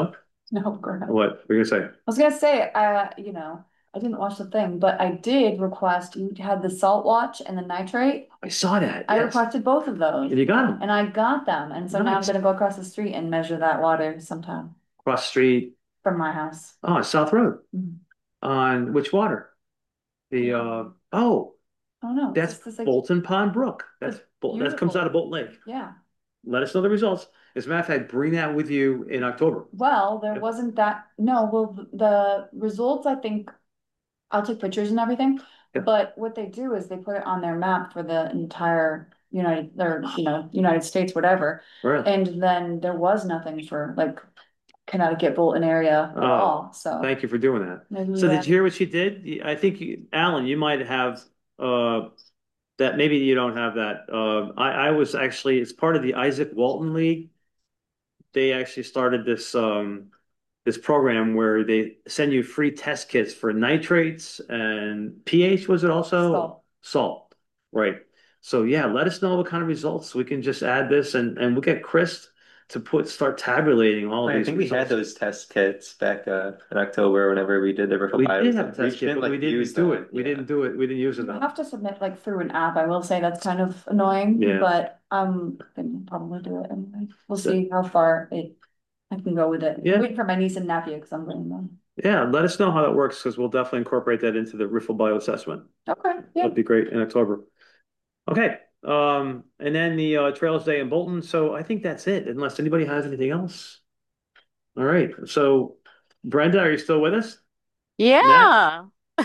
No, go ahead. What were you gonna say? I was gonna say, uh, you know, I didn't watch the thing, but I did request, you had the salt watch and the nitrate. I saw that. I Yes. requested both of those And you got them and I got them. And so now I'm Nice. gonna go across the street and measure that water sometime across the street. from my house. Oh, South Road. Mhm. On which water? The uh oh, Oh no, it's that's just this like, Bolton Pond Brook. That's It's Bol that comes beautiful. out of Bolton Lake. yeah. Let us know the results. As a matter of fact, bring that with you in October. Well, there Yep. wasn't that, no, well, th- the results, I think, I'll take pictures and everything. Yep. But what they do is they put it on their map for the entire United, or, you know, United States, whatever. Really? And then there was nothing for like Connecticut, Bolton area at Oh, all, so. Thank you for doing that. Maybe, So uh, did you hear what she did? I think, you- Alan, you might have uh that maybe you don't have that. Uh, I I was actually it's part of the Isaac Walton League. They actually started this um this program where they send you free test kits for nitrates and pH, was it also? Salt. Salt, right. So yeah, let us know what kind of results. We can just add this and and we'll get Chris to put start tabulating all of I these think we had results. those test kits back uh, in October whenever we did the Riffle We Bio did have a stuff. We test kit, didn't but we like didn't use do them. it. We Yeah. didn't do it. We didn't use it You enough. have to submit like through an app. I will say that's kind of annoying, Yeah. but um, I can probably do it anyway. We'll So- see how far it, I can go with it. Yeah. I'm waiting for my niece and nephew because I'm bringing them. Yeah, let us know how that works because we'll definitely incorporate that into the Riffle Bio assessment. Okay, yeah. That'd be great in October. Okay, um, and then the uh, Trails Day in Bolton. So I think that's it, unless anybody has anything else. All right. So Brenda, are you still with us? Yeah.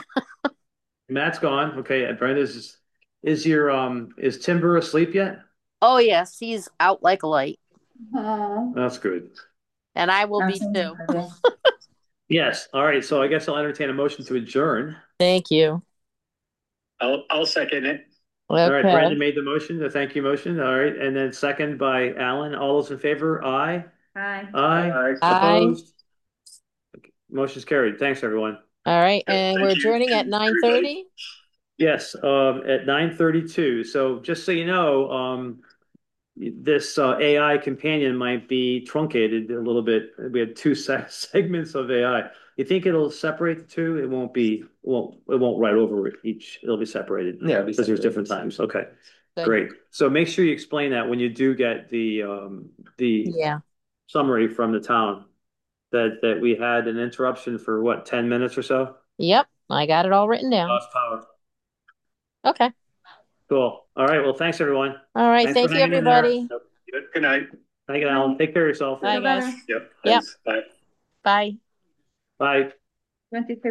Matt's gone. Okay, and Brenda's is, is your um is Timber asleep yet? Oh yes, he's out like a light, Aw. That's good. and I will be Awesome. too. Yeah. Yes. All right. So I guess I'll entertain a motion to adjourn. Thank you. I'll, I'll second it. All right, Okay. Brandon made the motion, the thank you motion. All right, and then second by Alan. All those in favor? Aye. Hi. Aye. Aye. Aye. Opposed? Motion's carried. Thanks, everyone. All right, Yeah, and thank we're you, adjourning at nine thirty. Yes, um, at nine thirty-two. So just so you know, um, this uh, A I companion might be truncated a little bit. We had two se segments of A I. You think it'll separate the two? It won't be, won't, it won't write over each. It'll be separated. Yeah, it'll be Because there's separated. different times. Okay, Good. great. So make sure you explain that when you do get the um, the Yeah. summary from the town that that we had an interruption for what, ten minutes or so? Yep, I got it all written down. Lost power. Okay. Cool. All right. Well, thanks everyone. All right. Thanks for Thank you, hanging in there. everybody. Good, good night. Thank you, Alan. Take care of yourself. Bye, Feel guys. better. Yep. Yep. Thanks. Bye. Bye. Bye. Twenty